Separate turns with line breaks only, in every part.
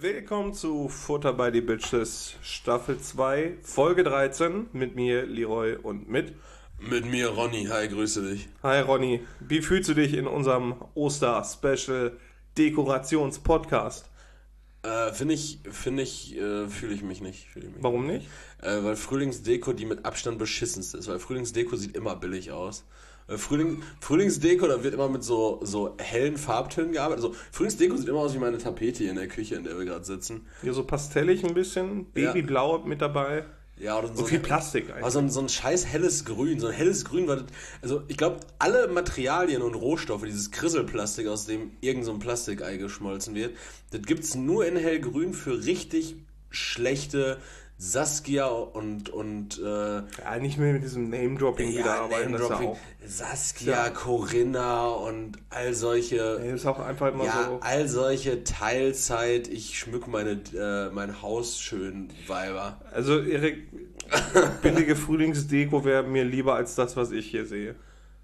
Willkommen zu Futter by the Bitches Staffel 2, Folge 13 mit mir, Leroy, und mit
mir, Ronny. Hi, grüße dich.
Hi Ronny, wie fühlst du dich in unserem Oster-Special Dekorations-Podcast?
Fühle ich mich nicht.
Warum nicht?
Weil Frühlingsdeko die mit Abstand beschissenste ist, weil Frühlingsdeko sieht immer billig aus. Frühlingsdeko, da wird immer mit so hellen Farbtönen gearbeitet. Also Frühlingsdeko sieht immer aus wie meine Tapete hier in der Küche, in der wir gerade sitzen.
Ja, so pastellig ein bisschen, Babyblau mit dabei.
Ja, oder
so viel Plastik eigentlich.
Aber so ein scheiß helles Grün. So ein helles Grün, also ich glaube, alle Materialien und Rohstoffe, dieses Krisselplastik, aus dem irgend so ein Plastikei geschmolzen wird, das gibt's nur in hellgrün für richtig schlechte Saskia und
nicht mehr mit diesem Name-Dropping wieder arbeiten.
Name-Dropping, Saskia, Corinna und all solche.
Ja, ist auch einfach immer so.
All solche Teilzeit, ich schmück mein Haus schön Weiber.
Also Erik, billige Frühlingsdeko wäre mir lieber als das, was ich hier sehe.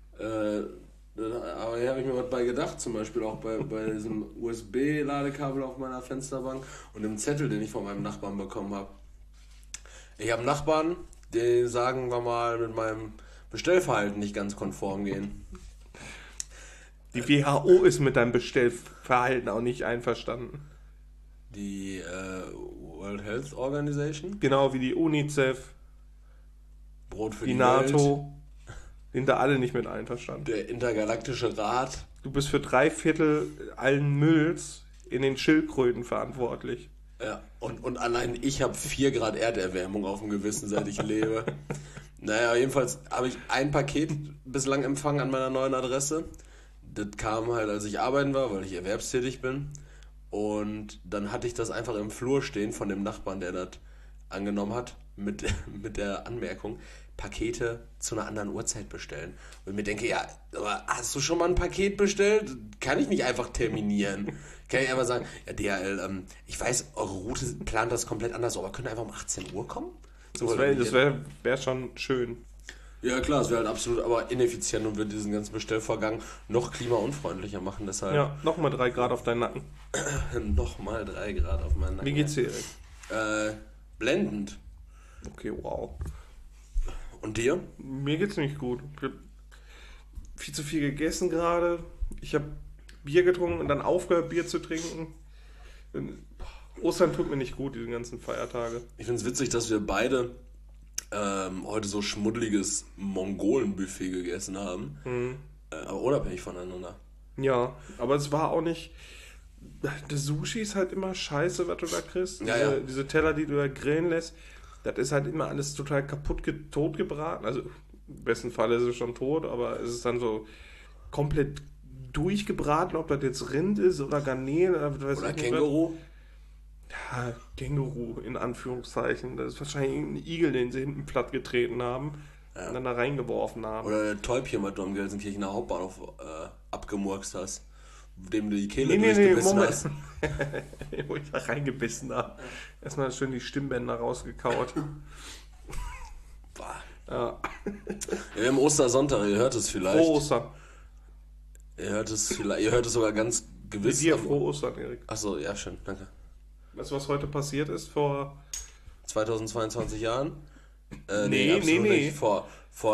Aber hier habe ich mir was bei gedacht, zum Beispiel auch bei diesem USB-Ladekabel auf meiner Fensterbank und dem Zettel, den ich von meinem Nachbarn bekommen habe. Ich habe Nachbarn, die, sagen wir mal, mit meinem Bestellverhalten nicht ganz konform gehen.
Die WHO ist mit deinem Bestellverhalten auch nicht einverstanden.
Die World Health Organization?
Genau, wie die UNICEF,
Brot für
die
die
NATO, sind da alle nicht mit einverstanden.
Der Intergalaktische Rat.
Du bist für 3/4 allen Mülls in den Schildkröten verantwortlich.
Ja, und allein ich habe 4 Grad Erderwärmung auf dem Gewissen, seit ich lebe. Naja, jedenfalls habe ich ein Paket bislang empfangen an meiner neuen Adresse. Das kam halt, als ich arbeiten war, weil ich erwerbstätig bin. Und dann hatte ich das einfach im Flur stehen von dem Nachbarn, der das angenommen hat, mit der Anmerkung, Pakete zu einer anderen Uhrzeit bestellen. Und ich mir denke, ja, aber hast du schon mal ein Paket bestellt? Kann ich nicht einfach terminieren? Kann ich einfach sagen, ja DHL, ich weiß, eure Route plant das komplett anders, aber könnt ihr einfach um 18 Uhr kommen?
So, das wär schon schön.
Ja klar, es wäre halt absolut aber ineffizient und würde diesen ganzen Bestellvorgang noch klimaunfreundlicher machen. Deshalb
ja, nochmal 3 Grad auf deinen Nacken.
Nochmal 3 Grad auf meinen Nacken.
Wie geht's dir, Erik?
Blendend.
Okay, wow.
Und dir?
Mir geht's nicht gut. Ich habe viel zu viel gegessen gerade. Ich habe Bier getrunken und dann aufgehört, Bier zu trinken. Ostern tut mir nicht gut, diese ganzen Feiertage.
Ich finde es witzig, dass wir beide heute so schmuddeliges Mongolen-Buffet gegessen haben. Aber unabhängig voneinander.
Ja, aber es war auch nicht... Das Sushi ist halt immer scheiße, was du da kriegst. Diese Teller, die du da grillen lässt, das ist halt immer alles total tot gebraten. Also im besten Fall ist es schon tot, aber es ist dann so komplett durchgebraten, ob das jetzt Rind ist oder Garnelen
oder Känguru.
Ja, Känguru in Anführungszeichen. Das ist wahrscheinlich irgendein Igel, den sie hinten platt getreten haben und dann da reingeworfen haben.
Oder der Täubchen, was du am Gelsenkirchener Hauptbahnhof abgemurkst hast, dem du die Kehle durchgebissen hast.
Wo ich da reingebissen habe. Erstmal schön die Stimmbänder rausgekaut.
Ja. Wir haben Ostersonntag, ihr hört es vielleicht.
Frohe Ostern.
Ihr hört es sogar ganz gewiss.
Mit dir frohe Ostern, Erik.
Achso, ja, schön, danke.
Weißt du, was heute passiert ist vor
2022 Jahren?
Nee.
Vor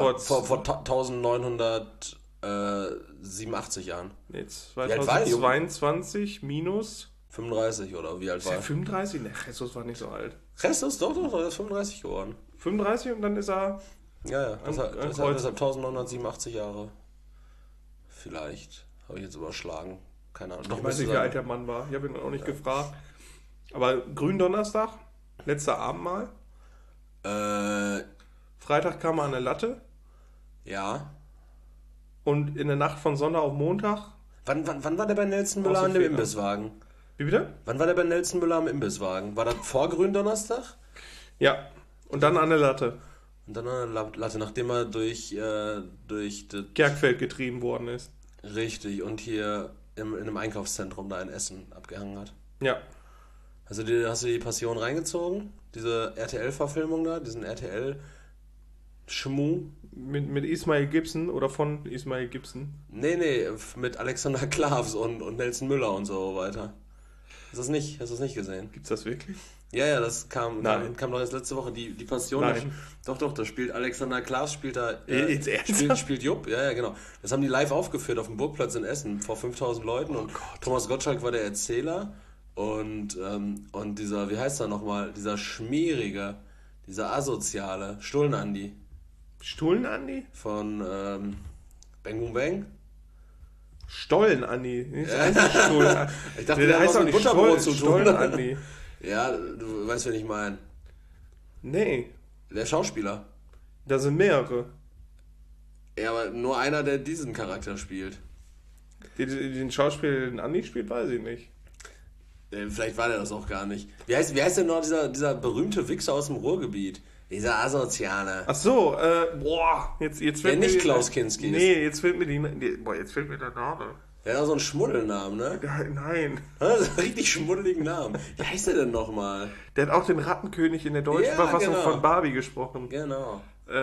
1987 Jahren.
Nee, 2022 minus
35 oder wie alt war er?
35? Ne, Jesus war nicht so alt.
Jesus, doch, er ist 35 geworden.
35 und dann ist er...
Ja, deshalb 1987 Jahre. Vielleicht. Habe ich jetzt überschlagen. Keine Ahnung.
Ich weiß nicht, wie alt der Mann war. Ich habe ihn auch nicht gefragt. Aber Gründonnerstag, letzter Abendmahl. Freitag kam er an der Latte.
Ja.
Und in der Nacht von Sonntag auf Montag.
Wann war der bei Nelson Müller an dem Imbisswagen?
Wie bitte?
Wann war der bei Nelson Müller am Imbisswagen? War das vor Gründonnerstag?
Ja. Und dann an der Latte.
Und dann an der Latte, nachdem er durch das
Kerkfeld getrieben worden ist.
Richtig, und hier in einem Einkaufszentrum da in Essen abgehangen hat.
Ja.
Hast du die Passion reingezogen? Diese RTL-Verfilmung da? Diesen RTL-Schmuh?
Mit Ismail Gibson oder von Ismail Gibson?
Nee, mit Alexander Klavs und Nelson Müller und so weiter. Hast du das nicht gesehen?
Gibt's das wirklich?
Ja, das kam doch erst letzte Woche, die Passion.
Nein.
Doch, da spielt Alexander Klaas, spielt Jupp, ja, genau. Das haben die live aufgeführt auf dem Burgplatz in Essen vor 5000 Leuten und Thomas Gottschalk war der Erzähler und dieser, wie heißt er nochmal, dieser schmierige, dieser asoziale Stullen-Andi.
Stullen-Andi?
Von Bang Boom Bang?
Stollen-Andi. Stollen.
Ich dachte, der heißt auch mit Butterbrot zu tun.
Stollen-Andi.
Ja, du weißt, wen ich meine.
Nee.
Der Schauspieler.
Da sind mehrere.
Ja, aber nur einer, der diesen Charakter spielt.
Den Schauspieler, den Andi spielt, weiß ich nicht.
Vielleicht war der das auch gar nicht. Wie heißt denn noch dieser berühmte Wichser aus dem Ruhrgebiet? Dieser Asoziale.
Ach so, jetzt fällt
der nicht Klaus Kinski ist.
Nee, jetzt fällt mir der Name.
Der hat auch so einen Schmuddelnamen, ne?
Nein.
Das ist ein richtig schmuddeligen Namen. Wie heißt der denn nochmal?
Der hat auch den Rattenkönig in der deutschen Verfassung von Barbie gesprochen.
Genau.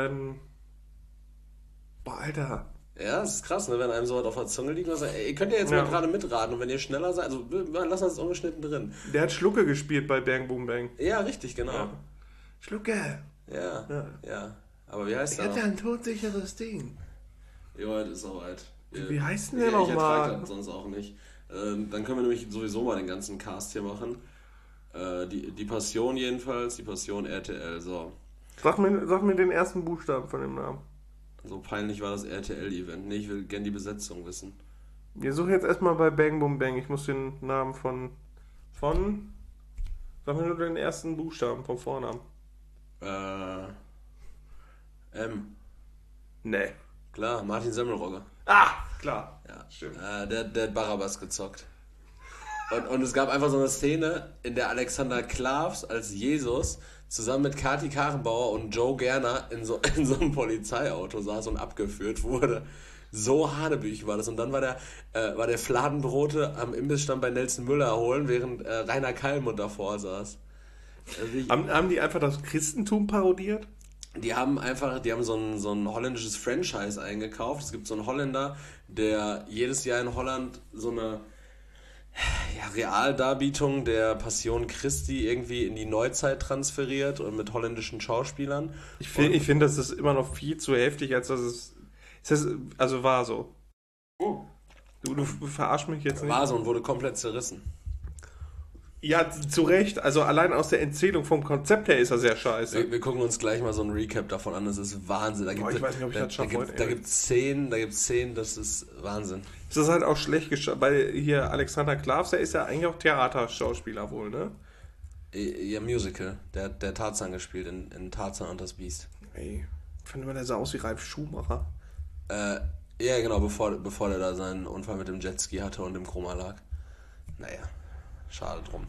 Alter.
Ja, das ist krass, ne? Wenn einem so was auf der Zunge liegt. Ihr könnt ja jetzt mal gerade mitraten und wenn ihr schneller seid, also wir lassen das ungeschnitten drin.
Der hat Schlucke gespielt bei Bang Boom Bang.
Ja, richtig, genau.
Ja. Schlucke.
Ja. Aber wie heißt der?
Der hat ein todsicheres Ding.
Ja, heute ist soweit.
Wie heißt denn der nochmal?
Ich ertrage das sonst auch nicht. Dann können wir nämlich sowieso mal den ganzen Cast hier machen. Die Passion jedenfalls, die Passion RTL, so.
Sag mir den ersten Buchstaben von dem Namen.
So peinlich war das RTL-Event. Nee, ich will gerne die Besetzung wissen.
Wir suchen jetzt erstmal bei Bang Boom Bang. Ich muss den Namen von... Sag mir nur den ersten Buchstaben vom Vornamen.
M.
Nee.
Klar, Martin Semmelrogge.
Klar.
Ja, stimmt. Der hat Barabbas gezockt. Und es gab einfach so eine Szene, in der Alexander Klavs als Jesus zusammen mit Kati Karrenbauer und Joe Gerner in so einem Polizeiauto saß und abgeführt wurde. So hanebüchig war das. Und dann war der Fladenbrote am Imbissstand bei Nelson Müller holen, während Rainer Kallmund davor saß. Also
haben die einfach das Christentum parodiert?
Die haben so ein holländisches Franchise eingekauft. Es gibt so einen Holländer, der jedes Jahr in Holland so eine Realdarbietung der Passion Christi irgendwie in die Neuzeit transferiert und mit holländischen Schauspielern. Ich
finde, das ist immer noch viel zu heftig, als dass es also war so.
Oh.
Du verarsch mich jetzt nicht.
War so und wurde komplett zerrissen.
Ja, zu Recht. Also allein aus der Erzählung vom Konzept her ist er sehr scheiße.
Wir gucken uns gleich mal so ein Recap davon an. Das ist Wahnsinn. Ich weiß nicht, ob ich das schaffe heute. Da gibt es Szenen, das ist Wahnsinn.
Es ist halt auch schlecht geschafft, weil hier Alexander Klavs, der ist ja eigentlich auch Theaterschauspieler wohl, ne?
Ja, Musical. Der hat Tarzan gespielt in Tarzan und das Biest.
Ey, ich finde immer, der sah aus wie Ralf Schumacher.
Ja, genau, bevor der da seinen Unfall mit dem Jetski hatte und im Koma lag. Naja. Schade drum.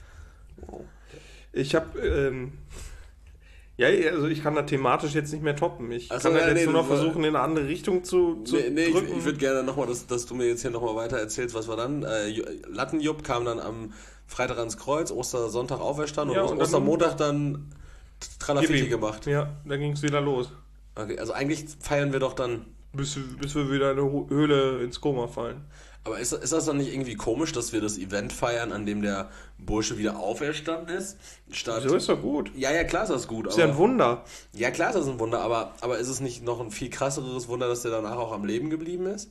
Ich habe, also ich kann da thematisch jetzt nicht mehr toppen. Ich kann jetzt nur noch versuchen, in eine andere Richtung zu drücken.
Ich würde gerne nochmal, dass du mir jetzt hier nochmal weiter erzählst, was war dann. Lattenjupp kam dann am Freitag ans Kreuz, Ostersonntag auferstanden und Ostermontag dann Tralafitti gemacht.
Ja, dann ging es wieder los.
Okay, also eigentlich feiern wir doch dann...
Bis wir wieder in eine Höhle ins Koma fallen.
Aber ist das dann nicht irgendwie komisch, dass wir das Event feiern, an dem der Bursche wieder auferstanden ist?
So ist doch gut.
Ja, klar ist das gut.
Ist ja ein Wunder.
Ja, klar ist das ein Wunder, aber ist es nicht noch ein viel krasseres Wunder, dass der danach auch am Leben geblieben ist?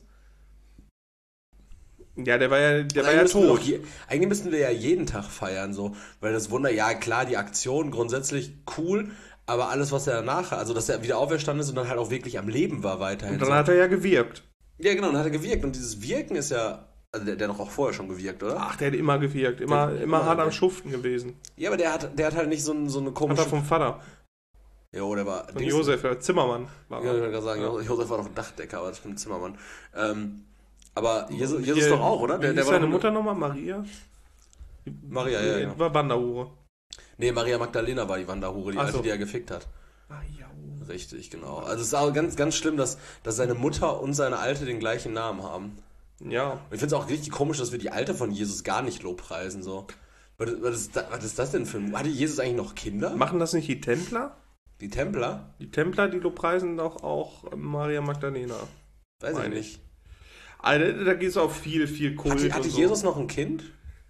Ja, der war ja tot.
Eigentlich müssten wir ja jeden Tag feiern, so. Weil das Wunder, ja klar, die Aktion grundsätzlich cool, aber alles, was er danach, also dass er wieder auferstanden ist und dann halt auch wirklich am Leben war weiterhin.
Und dann hat er ja gewirkt.
Ja, genau, dann hat er gewirkt. Und dieses Wirken ist ja... Also der hat doch auch vorher schon gewirkt, oder?
Ach, der hat immer gewirkt. Immer hart am Schuften gewesen.
Ja, aber der hat halt nicht so eine komische...
Hat er vom Vater.
Jo, der war...
Von Josef, der Zimmermann.
Ja, ich wollte gerade sagen, Josef war doch ein Dachdecker, aber das stimmt, Zimmermann. Aber Jesus doch auch, oder?
Der ist seine Mutter nochmal? Maria?
Maria, ja, genau.
War Wanderhure.
Nee, Maria Magdalena war die Wanderhure, die Alte, die er gefickt hat.
Ah, ja.
Richtig, genau. Also es ist auch ganz, ganz schlimm, dass seine Mutter und seine Alte den gleichen Namen haben.
Ja.
Und ich finde es auch richtig komisch, dass wir die Alte von Jesus gar nicht lobpreisen, so. Was ist das denn für ein... Hatte Jesus eigentlich noch Kinder?
Machen das nicht die Templer?
Die Templer?
Die Templer, die lobpreisen doch auch Maria Magdalena.
Weiß ich nicht.
Also, da geht es auch viel Kult.
Hatte Jesus noch ein Kind?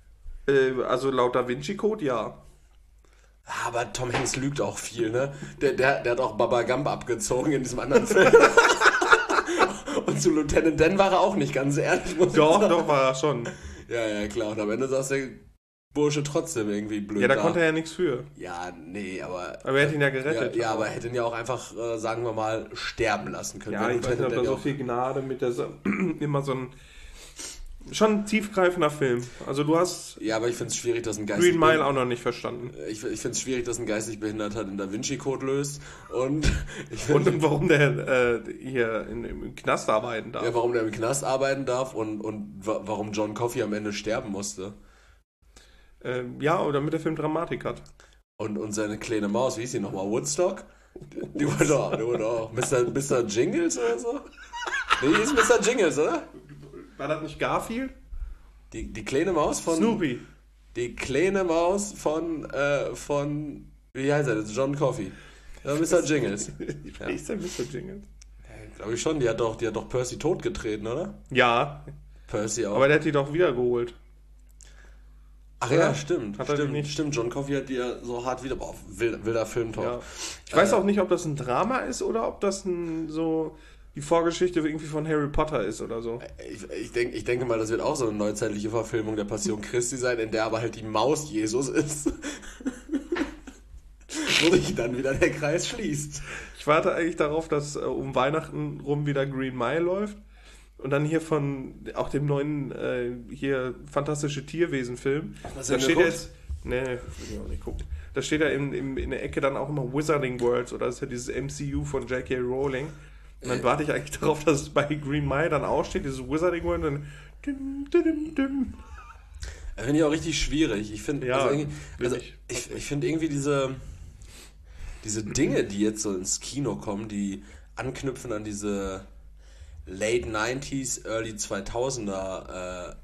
Also laut Da Vinci Code, ja.
Aber Tom Hanks lügt auch viel, ne? Der hat auch Baba Gump abgezogen in diesem anderen Film. Und zu Lieutenant Dan war er auch nicht ganz ehrlich, muss ich sagen.
Doch, war er schon.
Ja, klar. Und am Ende saß der Bursche trotzdem irgendwie blöd.
Ja, da konnte er ja nichts für.
Ja, nee, aber.
Aber er hätte ihn ja gerettet.
Ja, aber er hätte ihn ja auch einfach, sagen wir mal, sterben lassen können.
Ja, ich weiß nicht, ob da so viel Gnade mit der. Immer so ein. Schon ein tiefgreifender Film. Also du hast.
Ja, aber ich finde es schwierig, dass ein geistig.
Green Mile auch noch nicht verstanden.
Ich finde es schwierig, dass ein geistig Behinderter den Da Vinci Code löst. Und
warum der hier im Knast arbeiten darf.
Ja, warum der im Knast arbeiten darf und warum John Coffey am Ende sterben musste.
Ja, oder damit der Film Dramatik hat.
Und seine kleine Maus, wie hieß die nochmal? Woodstock? Die wurde auch. Mr. Jingles oder so? Nee, die ist Mr. Jingles, oder?
War das nicht Garfield?
Die kleine Maus von...
Snoopy.
Die kleine Maus von wie heißt er? John Coffey. Ja, Mr. Jingles.
Wie ist der Mr. Jingles?
Glaube ich schon, die hat doch Percy totgetreten, oder?
Ja.
Percy auch.
Aber der hat die doch wiedergeholt.
Ach ja, stimmt.
Hat er nicht?
Stimmt, John Coffey hat die ja so hart wieder... Boah, wilder Filmtalk. Ja.
Ich weiß auch nicht, ob das ein Drama ist oder ob das die Vorgeschichte irgendwie von Harry Potter ist oder so.
Ich denke mal, das wird auch so eine neuzeitliche Verfilmung der Passion Christi sein, in der aber halt die Maus Jesus ist. Wo sich dann wieder der Kreis schließt.
Ich warte eigentlich darauf, dass um Weihnachten rum wieder Green Mile läuft. Und dann hier von auch dem neuen hier Fantastische Tierwesen-Film. Da steht jetzt. Nee, will ich auch nicht gucken. Da steht ja in der Ecke dann auch immer Wizarding Worlds oder das ist ja dieses MCU von J.K. Rowling. Und dann warte ich eigentlich darauf, dass es bei Green Mile dann aussteht, dieses Wizarding World und dann
Das finde ich auch richtig schwierig. Ich finde ich finde irgendwie diese Dinge, die jetzt so ins Kino kommen, die anknüpfen an diese Late 90s, Early 2000er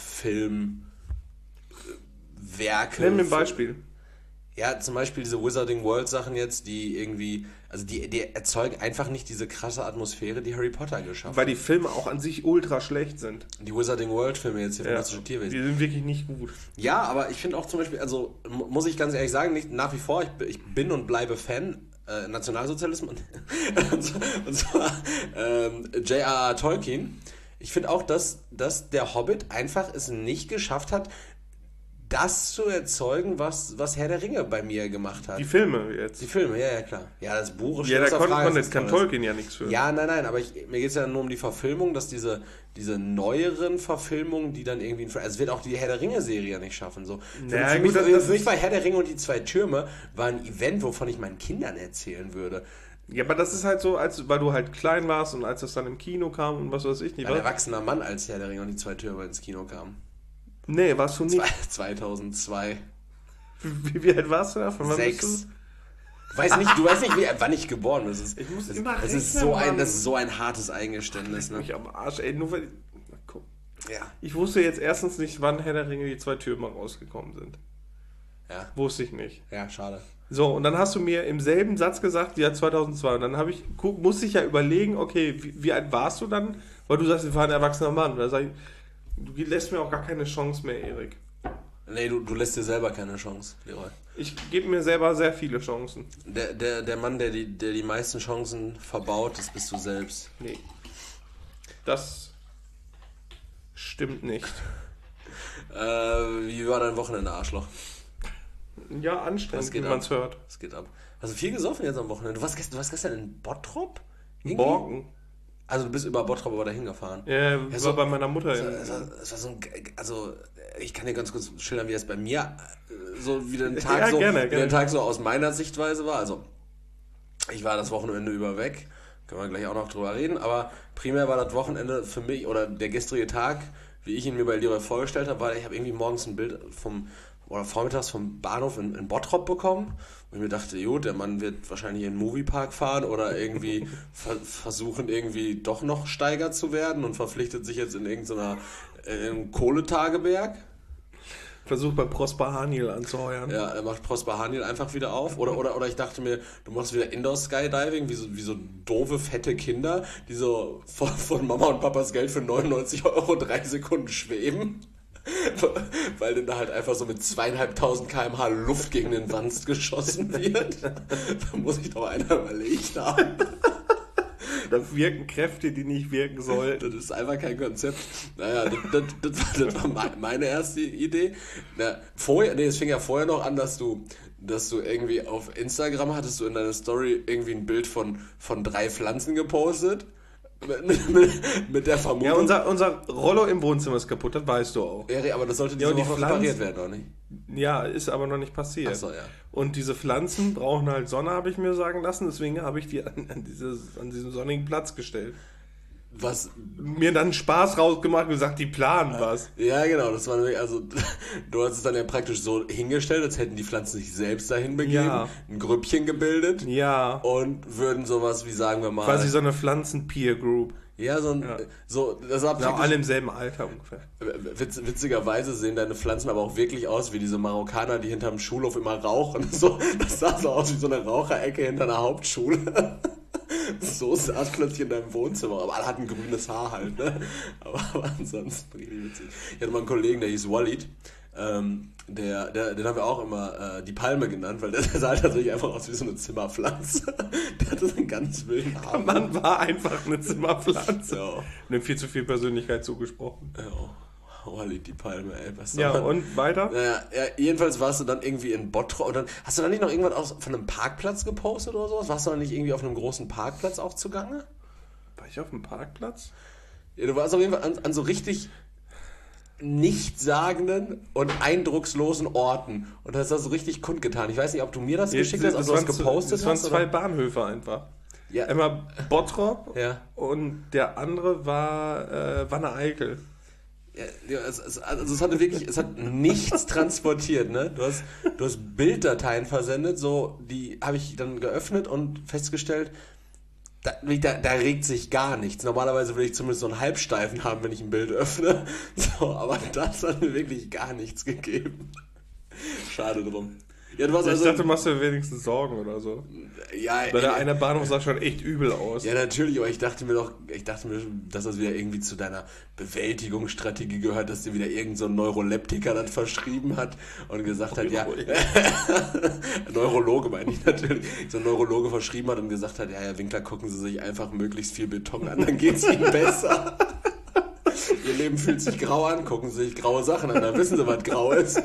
Filmwerke.
Nenn mir ein Beispiel.
Ja, zum Beispiel diese Wizarding World Sachen jetzt, die irgendwie, also die erzeugen einfach nicht diese krasse Atmosphäre, die Harry Potter geschaffen hat.
Weil die Filme auch an sich ultra schlecht sind.
Die Wizarding World Filme jetzt hier, Fantastische Tierwesen.
Die sind wirklich nicht gut.
Ja, aber ich finde auch zum Beispiel, also muss ich ganz ehrlich sagen, nach wie vor, ich bin und bleibe Fan Nationalsozialismus und zwar J.R.R. Tolkien. Ich finde auch, dass der Hobbit einfach es nicht geschafft hat, das zu erzeugen, was Herr der Ringe bei mir gemacht hat.
Die Filme jetzt.
Die Filme, ja, klar. Ja, das Buch ist
schon da kann Tolkien ja nichts für.
Ja, nein, aber mir geht es ja nur um die Verfilmung, dass diese neueren Verfilmungen, die dann irgendwie... Also es wird auch die Herr der Ringe-Serie nicht schaffen. So. Für mich war Herr der Ringe und die zwei Türme war ein Event, wovon ich meinen Kindern erzählen würde.
Ja, aber das ist halt so, weil du halt klein warst und als das dann im Kino kam und was weiß ich nicht.
Ein erwachsener Mann, als Herr der Ringe und die zwei Türme ins Kino kam.
Nee, warst du nicht?
2002.
Wie alt warst du da? Von wann
6.
bist du?
Du weißt nicht, wann ich geboren bin. Das ist so ein hartes Eingeständnis. Ne?
Mich am Arsch, ey. Nur weil guck.
Ja.
Ich wusste jetzt erstens nicht, wann Herr der Ringe die zwei Türme rausgekommen sind.
Ja.
Wusste ich nicht.
Ja, schade.
So, und dann hast du mir im selben Satz gesagt, ja, 2002. Und dann musste ich ja überlegen, okay, wie alt warst du dann? Weil du sagst, ich war ein erwachsener Mann. Da sag ich, du lässt mir auch gar keine Chance mehr, Erik.
Nee, du lässt dir selber keine Chance, Leroy.
Ich gebe mir selber sehr viele Chancen.
Der Mann, der die meisten Chancen verbaut, das bist du selbst.
Nee. Das stimmt nicht.
Wie war dein Wochenende, Arschloch?
Ja, anstrengend, wie man es hört.
Es geht ab. Hast du viel gesoffen jetzt am Wochenende? Du warst gestern in Bottrop?
Morgen.
Also du bist über Bottrop aber dahin gefahren.
Ja, das war bei meiner Mutter.
Es war so ein, also ich kann dir ganz kurz schildern, wie es bei mir so wie der Tag der Tag so aus meiner Sichtweise war. Also ich war das Wochenende über weg, können wir gleich auch noch drüber reden, aber primär war das Wochenende für mich oder der gestrige Tag, wie ich ihn mir bei Leroy vorgestellt habe, weil ich habe irgendwie morgens ein Bild vormittags vom Bahnhof in Bottrop bekommen und ich mir dachte, gut, der Mann wird wahrscheinlich in den Moviepark fahren oder irgendwie versuchen, irgendwie doch noch Steiger zu werden und verpflichtet sich jetzt in irgendeiner Kohletageberg.
Versucht bei Prosper Haniel anzuheuern.
Ja, er macht Prosper Haniel einfach wieder auf. Oder ich dachte mir, du machst wieder Indoor-Skydiving, wie so doofe, fette Kinder, die so von Mama und Papas Geld für 99 € 3 Sekunden schweben. Weil dann da halt einfach so mit 2500 km/h Luft gegen den Wanst geschossen wird. Da muss ich doch einer überlegt haben.
Da wirken Kräfte, die nicht wirken sollten.
Das ist einfach kein Konzept. Naja, das war meine erste Idee. Es fing ja vorher noch an, dass du irgendwie auf Instagram hattest du in deiner Story irgendwie ein Bild von 3 Pflanzen gepostet. Mit der Vermutung.
Ja, unser Rollo im Wohnzimmer ist kaputt, das weißt du auch.
Ja, aber das sollte diese Woche repariert werden, oder nicht?
Ja, ist aber noch nicht passiert.
Ach so, ja.
Und diese Pflanzen brauchen halt Sonne, habe ich mir sagen lassen, deswegen habe ich die an diesen sonnigen Platz gestellt.
Was?
Mir dann Spaß rausgemacht und gesagt, die planen was.
Ja, genau, das war nämlich, also du hast es dann ja praktisch so hingestellt, als hätten die Pflanzen sich selbst dahin begeben, ein Grüppchen gebildet und würden sowas wie, sagen wir mal...
Quasi so eine Pflanzen-Peer-Group.
Ja, das war
praktisch... alle im selben Alter ungefähr.
Witzigerweise sehen deine Pflanzen aber auch wirklich aus wie diese Marokkaner, die hinterm Schulhof immer rauchen. So, das sah so aus wie so eine Raucherecke hinter einer Hauptschule. So sah es plötzlich in deinem Wohnzimmer. Aber alle hatten grünes Haar halt, ne? Aber ansonsten richtig witzig. Ich hatte mal einen Kollegen, der hieß Walid. Den haben wir auch immer die Palme genannt, weil der sah halt tatsächlich einfach aus wie so eine Zimmerpflanze. Der hatte so einen ganz wilden Haar.
Der Mann war einfach eine Zimmerpflanze.
Ja.
Und ihm viel zu viel Persönlichkeit zugesprochen.
Ja. Walid, die Palme, ey. Was
ja, und weiter?
Naja, jedenfalls warst du dann irgendwie in Bottrop und dann hast du dann nicht noch irgendwas von einem Parkplatz gepostet oder sowas? Warst du dann nicht irgendwie auf einem großen Parkplatz auch zugange?
War ich auf einem Parkplatz?
Ja, du warst auf jeden Fall an so richtig nichtssagenden und eindruckslosen Orten und hast das so richtig kundgetan. Ich weiß nicht, ob du mir das geschickt hast, ob du das gepostet hast.
Das waren 2 Bahnhöfe einfach. Ja. Einmal Bottrop und der andere war Wanne-Eickel.
Ja, es hat nichts transportiert, ne? Du hast Bilddateien versendet, so, die habe ich dann geöffnet und festgestellt, da regt sich gar nichts. Normalerweise will ich zumindest so einen Halbsteifen haben, wenn ich ein Bild öffne. So, aber das hat mir wirklich gar nichts gegeben. Schade drum. Ja,
ich dachte, du machst dir wenigstens Sorgen oder so.
Ja,
weil der eine Bahnhof sah schon echt übel aus.
Ja, natürlich, aber ich dachte mir, dass das wieder irgendwie zu deiner Bewältigungsstrategie gehört, dass dir wieder irgend so ein Neuroleptiker das verschrieben hat und gesagt hat, ja, Neurologe meine ich natürlich, so ein Neurologe verschrieben hat und gesagt hat, ja, Herr Winkler, gucken Sie sich einfach möglichst viel Beton an, dann geht's Ihnen besser. Ihr Leben fühlt sich grau an, gucken Sie sich graue Sachen an, dann wissen Sie, was grau ist.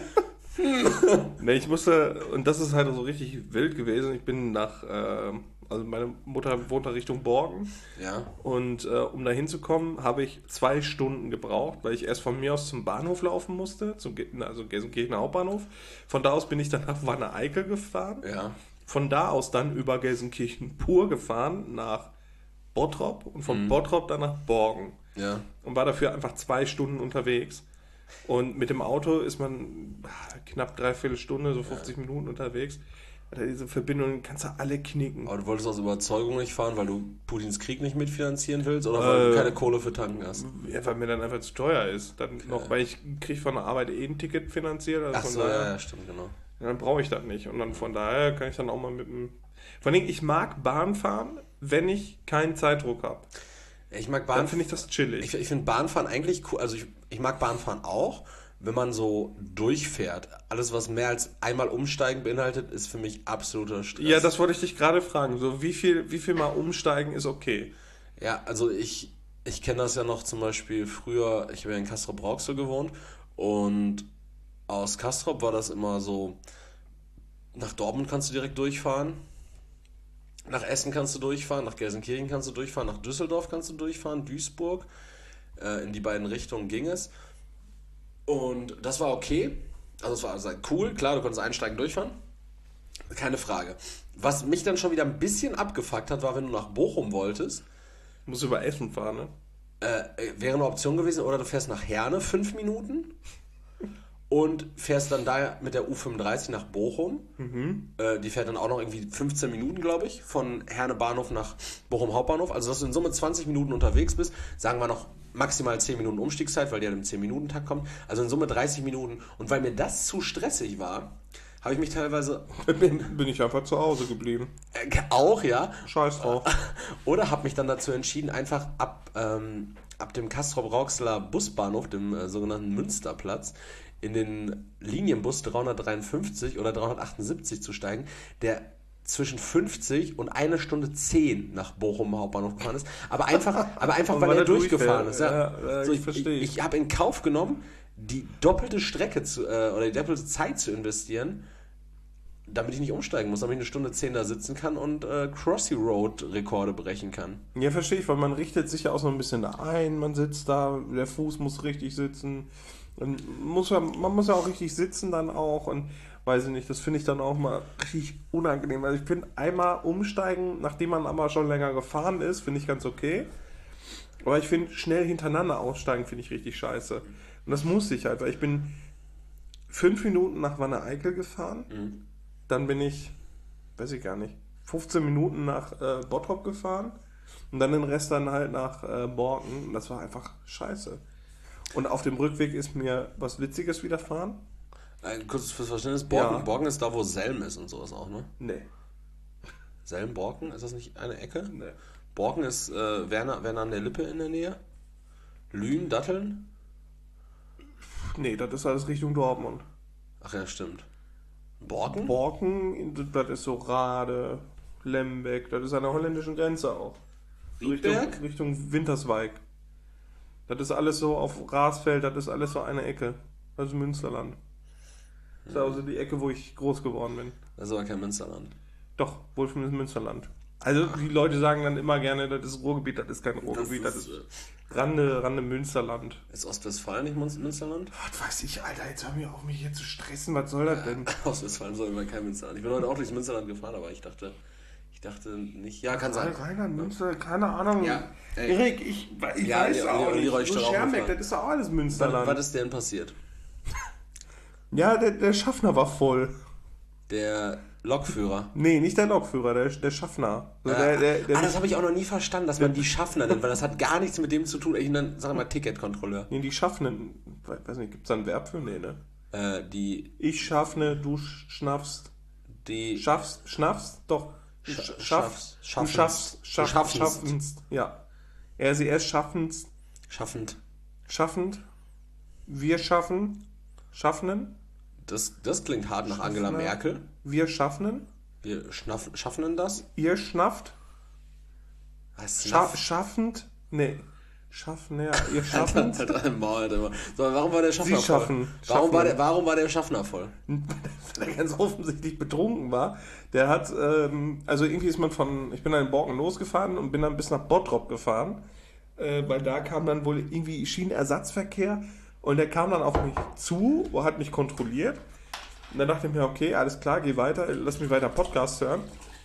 Ne, ich musste, und das ist halt so richtig wild gewesen, ich bin also meine Mutter wohnt da Richtung Borgen.
Ja.
Und um da hinzukommen, habe ich 2 Stunden gebraucht, weil ich erst von mir aus zum Bahnhof laufen musste, also Gelsenkirchener Hauptbahnhof. Von da aus bin ich dann nach Wanne-Eickel gefahren.
Ja.
Von da aus dann über Gelsenkirchen pur gefahren nach Bottrop und von Bottrop dann nach Borgen.
Ja.
Und war dafür einfach 2 Stunden unterwegs. Und mit dem Auto ist man knapp 3/4 Stunde, so 50 Minuten unterwegs. Diese Verbindungen kannst du alle knicken.
Aber du wolltest aus Überzeugung nicht fahren, weil du Putins Krieg nicht mitfinanzieren willst oder weil du keine Kohle für tanken hast?
Ja, weil mir dann einfach zu teuer ist. Dann noch, weil ich kriege von der Arbeit ein Ticket finanziert. Also
ach so, ja, stimmt, genau.
Ja, dann brauche ich das nicht. Und dann von daher kann ich dann auch mal mit dem... Vor allem, ich mag Bahn fahren, wenn ich keinen Zeitdruck habe.
Ich mag Bahn.
Dann finde ich das chillig.
Ich finde Bahnfahren eigentlich cool. Also ich mag Bahnfahren auch, wenn man so durchfährt. Alles, was mehr als einmal umsteigen beinhaltet, ist für mich absoluter Stress.
Ja, das wollte ich dich gerade fragen. So, wie viel Mal umsteigen ist okay?
Ja, also ich kenne das ja noch zum Beispiel früher, ich habe ja in Castrop-Rauxel gewohnt und aus Castrop war das immer so, nach Dortmund kannst du direkt durchfahren. Nach Essen kannst du durchfahren, nach Gelsenkirchen kannst du durchfahren, nach Düsseldorf kannst du durchfahren, Duisburg. In die beiden Richtungen ging es. Und das war okay. Also es war cool, klar, du konntest einsteigen, durchfahren. Keine Frage. Was mich dann schon wieder ein bisschen abgefuckt hat, war, wenn du nach Bochum wolltest.
Du musst über Essen fahren, ne?
Wäre eine Option gewesen, oder du fährst nach Herne 5 Minuten. Und fährst dann da mit der U35 nach Bochum. Die fährt dann auch noch irgendwie 15 Minuten, glaube ich, von Herne Bahnhof nach Bochum Hauptbahnhof. Also, dass du in Summe 20 Minuten unterwegs bist. Sagen wir noch maximal 10 Minuten Umstiegszeit, weil die halt im 10-Minuten-Takt kommt. Also in Summe 30 Minuten. Und weil mir das zu stressig war, habe ich mich teilweise...
Bin ich einfach zu Hause geblieben.
Auch, ja.
Scheiß drauf.
Oder habe mich dann dazu entschieden, einfach ab dem Castrop-Rauxler Busbahnhof, dem sogenannten Münsterplatz, in den Linienbus 353 oder 378 zu steigen, der zwischen 50 und 1 Stunde 10 nach Bochum Hauptbahnhof gefahren ist, aber einfach weil er durchgefahren ist. Ja. So, ich habe in Kauf genommen, die doppelte Strecke oder die doppelte Zeit zu investieren, damit ich nicht umsteigen muss, damit ich 1 Stunde 10 da sitzen kann und Crossy Road Rekorde brechen kann.
Ja, verstehe ich, weil man richtet sich ja auch so ein bisschen da ein, man sitzt da, der Fuß muss richtig sitzen, man muss ja auch richtig sitzen dann auch und weiß ich nicht, das finde ich dann auch mal richtig unangenehm. Also ich finde, einmal umsteigen, nachdem man aber schon länger gefahren ist, finde ich ganz okay. Aber ich finde, schnell hintereinander aussteigen, finde ich richtig scheiße. Und das muss ich halt, weil ich bin 5 Minuten nach Wanne-Eickel gefahren, dann bin ich, weiß ich gar nicht, 15 Minuten nach Bottrop gefahren und dann den Rest dann halt nach Borken. Und das war einfach scheiße. Und auf dem Rückweg ist mir was Witziges widerfahren.
Kurz fürs Verständnis, Borken ist da, wo Selm ist und sowas auch, ne?
Nee.
Selm, Borken, ist das nicht eine Ecke?
Nee.
Borken ist Werner an der Lippe in der Nähe? Lünen, Datteln?
Nee, das ist alles Richtung Dortmund.
Ach ja, stimmt. Borken?
Borken, das ist so Rade, Lembeck, das ist an der holländischen Grenze auch. Richtung Winterswijk. Das ist alles so auf Rasfeld, das ist alles so eine Ecke. Das ist Münsterland. Das ist also die Ecke, wo ich groß geworden bin.
Das ist aber kein Münsterland.
Doch, wohl von Münsterland. Also die Leute sagen dann immer gerne, das ist Ruhrgebiet, das ist kein Ruhrgebiet, das ist Rande Münsterland.
Ist Ostwestfalen nicht Münsterland?
Was weiß ich, Alter, jetzt hör mir auf, mich hier zu stressen, was soll das denn?
Ostwestfalen soll immer kein Münsterland. Ich bin heute auch durchs Münsterland gefahren, aber ich dachte nicht, ja, kann sein.
Rheinland, Münster, keine Ahnung.
Ja,
Erik, ich weiß auch nicht. So Schermbeck, das ist doch auch alles Münsterland.
Was ist denn passiert?
Ja, der Schaffner war voll.
Der Lokführer?
Nee, nicht der Lokführer, der Schaffner. Also
das habe ich auch noch nie verstanden, dass man die Schaffner nennt, weil das hat gar nichts mit dem zu tun. Ich nenne, sag mal, Ticketkontrolleur.
Nee, die Schaffnen, weiß nicht, gibt es da ein Verb für? Nee, ne? Ich schaffne, du schnaffst. Schnaffst? Doch. Schaffst. Ja. Sie ist schaffend. Wir schaffnen.
Das klingt hart nach Angela Merkel.
Wir schaffnen.
Wir schaffnen das.
Ihr schnafft. Schaffend. Nee. Schaffen, ja. Ihr schaffen.
So, warum war der Schaffner
Sie schaffen.
voll? Warum war der Schaffner voll?
Weil er ganz offensichtlich betrunken war. Der hat, also irgendwie ist ich bin dann in Borken losgefahren und bin dann bis nach Bottrop gefahren, weil da kam dann wohl irgendwie Schienenersatzverkehr und der kam dann auf mich zu, hat mich kontrolliert und dann dachte ich mir, okay, alles klar, geh weiter, lass mich weiter Podcast hören.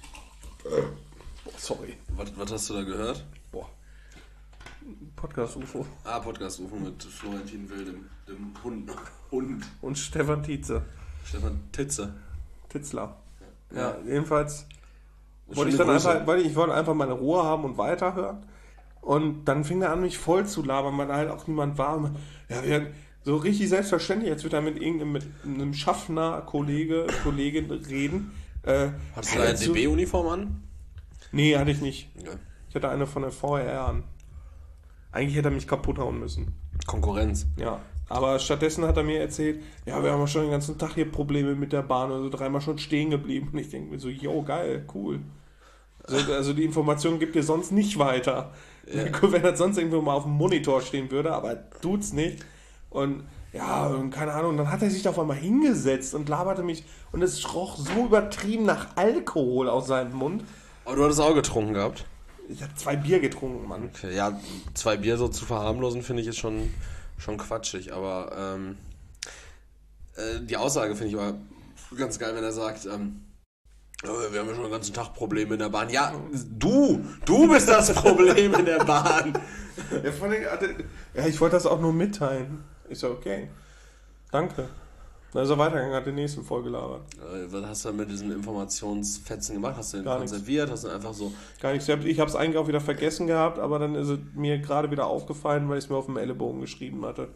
Sorry.
Was hast du da gehört?
Podcast-UFO.
Podcast-UFO mit Florentin Will, dem Hund.
Und Stefan Tietze.
Stefan
Titzler. Ja, jedenfalls wollte ich dann ich wollte einfach meine Ruhe haben und weiterhören. Und dann fing er an, mich voll zu labern, weil da halt auch niemand war. Ja, so richtig selbstverständlich, als würde er mit einem Schaffner, Kollegin reden.
Hattest du da eine DB-Uniform an?
Nee, hatte ich nicht.
Ja.
Ich hatte eine von der VR an. Eigentlich hätte er mich kaputt hauen müssen.
Konkurrenz.
Ja, aber stattdessen hat er mir erzählt, ja, wir haben ja schon den ganzen Tag hier Probleme mit der Bahn, also 3-mal schon stehen geblieben. Und ich denke mir so, jo, geil, cool. Also die Information gibt ihr sonst nicht weiter. Ja. Wenn das sonst irgendwo mal auf dem Monitor stehen würde, aber tut's nicht. Und ja, und keine Ahnung, dann hat er sich da auf einmal hingesetzt und laberte mich und es roch so übertrieben nach Alkohol aus seinem Mund.
Aber du hattest auch getrunken gehabt?
Ich habe 2 Bier getrunken, Mann.
Okay, ja, 2 Bier so zu verharmlosen, finde ich, ist schon quatschig. Aber die Aussage finde ich aber ganz geil, wenn er sagt, wir haben ja schon den ganzen Tag Probleme in der Bahn. Ja, du bist das Problem in der Bahn.
Ja, ich wollte das auch nur mitteilen. Ist ja okay. Danke. Dann ist er weitergegangen, hat den nächsten vollgelabert.
Was hast du mit diesen Informationsfetzen gemacht? Hast du den
Gar
konserviert? Hast du einfach so...
Gar nichts. Ich habe es eigentlich auch wieder vergessen gehabt, aber dann ist es mir gerade wieder aufgefallen, weil ich es mir auf dem Ellenbogen geschrieben hatte.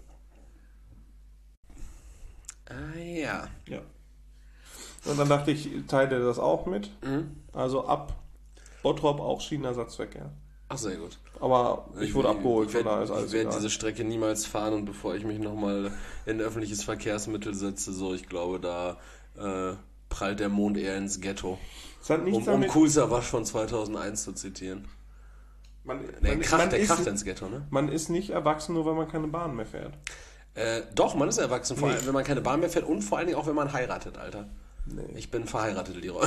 Ja.
Und dann dachte ich, teile das auch mit.
Mhm.
Also ab Bottrop auch Schienenersatzverkehr.
Ach, sehr gut.
Aber ich wurde abgeholt,
von da ist alles. Ich werde diese Strecke niemals fahren und bevor ich mich nochmal in ein öffentliches Verkehrsmittel setze, so, ich glaube, da prallt der Mond eher ins Ghetto. Um Kool Savas von 2001 zu zitieren. Der kracht ins Ghetto, ne?
Man ist nicht erwachsen, nur weil man keine Bahn mehr fährt.
Doch, man ist erwachsen, vor allem, wenn man keine Bahn mehr fährt und vor allen Dingen auch, wenn man heiratet, Alter.
Nee.
Ich bin verheiratet, Leroy.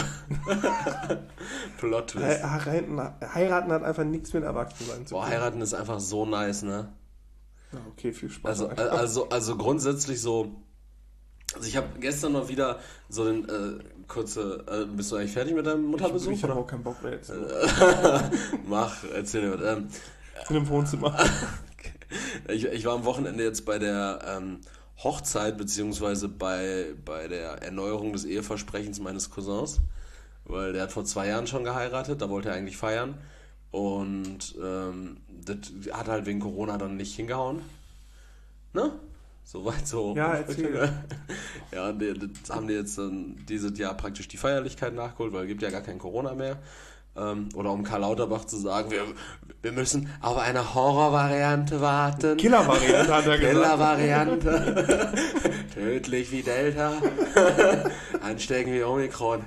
Plot-Twist.
Heiraten hat einfach nichts mit Erwachsensein zu tun.
Boah, heiraten ist einfach so nice, ne?
Ja, okay, viel Spaß.
Also grundsätzlich so... Also ich habe gestern mal wieder so den bist du eigentlich fertig mit deinem Mutterbesuch?
Ich habe auch keinen Bock mehr jetzt.
Erzähl mir.
In dem Wohnzimmer.
Ich war am Wochenende jetzt bei der Hochzeit, beziehungsweise bei der Erneuerung des Eheversprechens meines Cousins, weil der hat vor 2 Jahren schon geheiratet, da wollte er eigentlich feiern und das hat halt wegen Corona dann nicht hingehauen. Ne? Soweit so.
Ja, erzähl.
Ja, das haben die jetzt dann dieses Jahr praktisch die Feierlichkeit nachgeholt, weil es gibt ja gar kein Corona mehr. Oder um Karl Lauterbach zu sagen, wir müssen auf eine Horrorvariante warten.
Killervariante hat er gesagt.
Killervariante. Tödlich wie Delta. Ansteckend wie Omikron.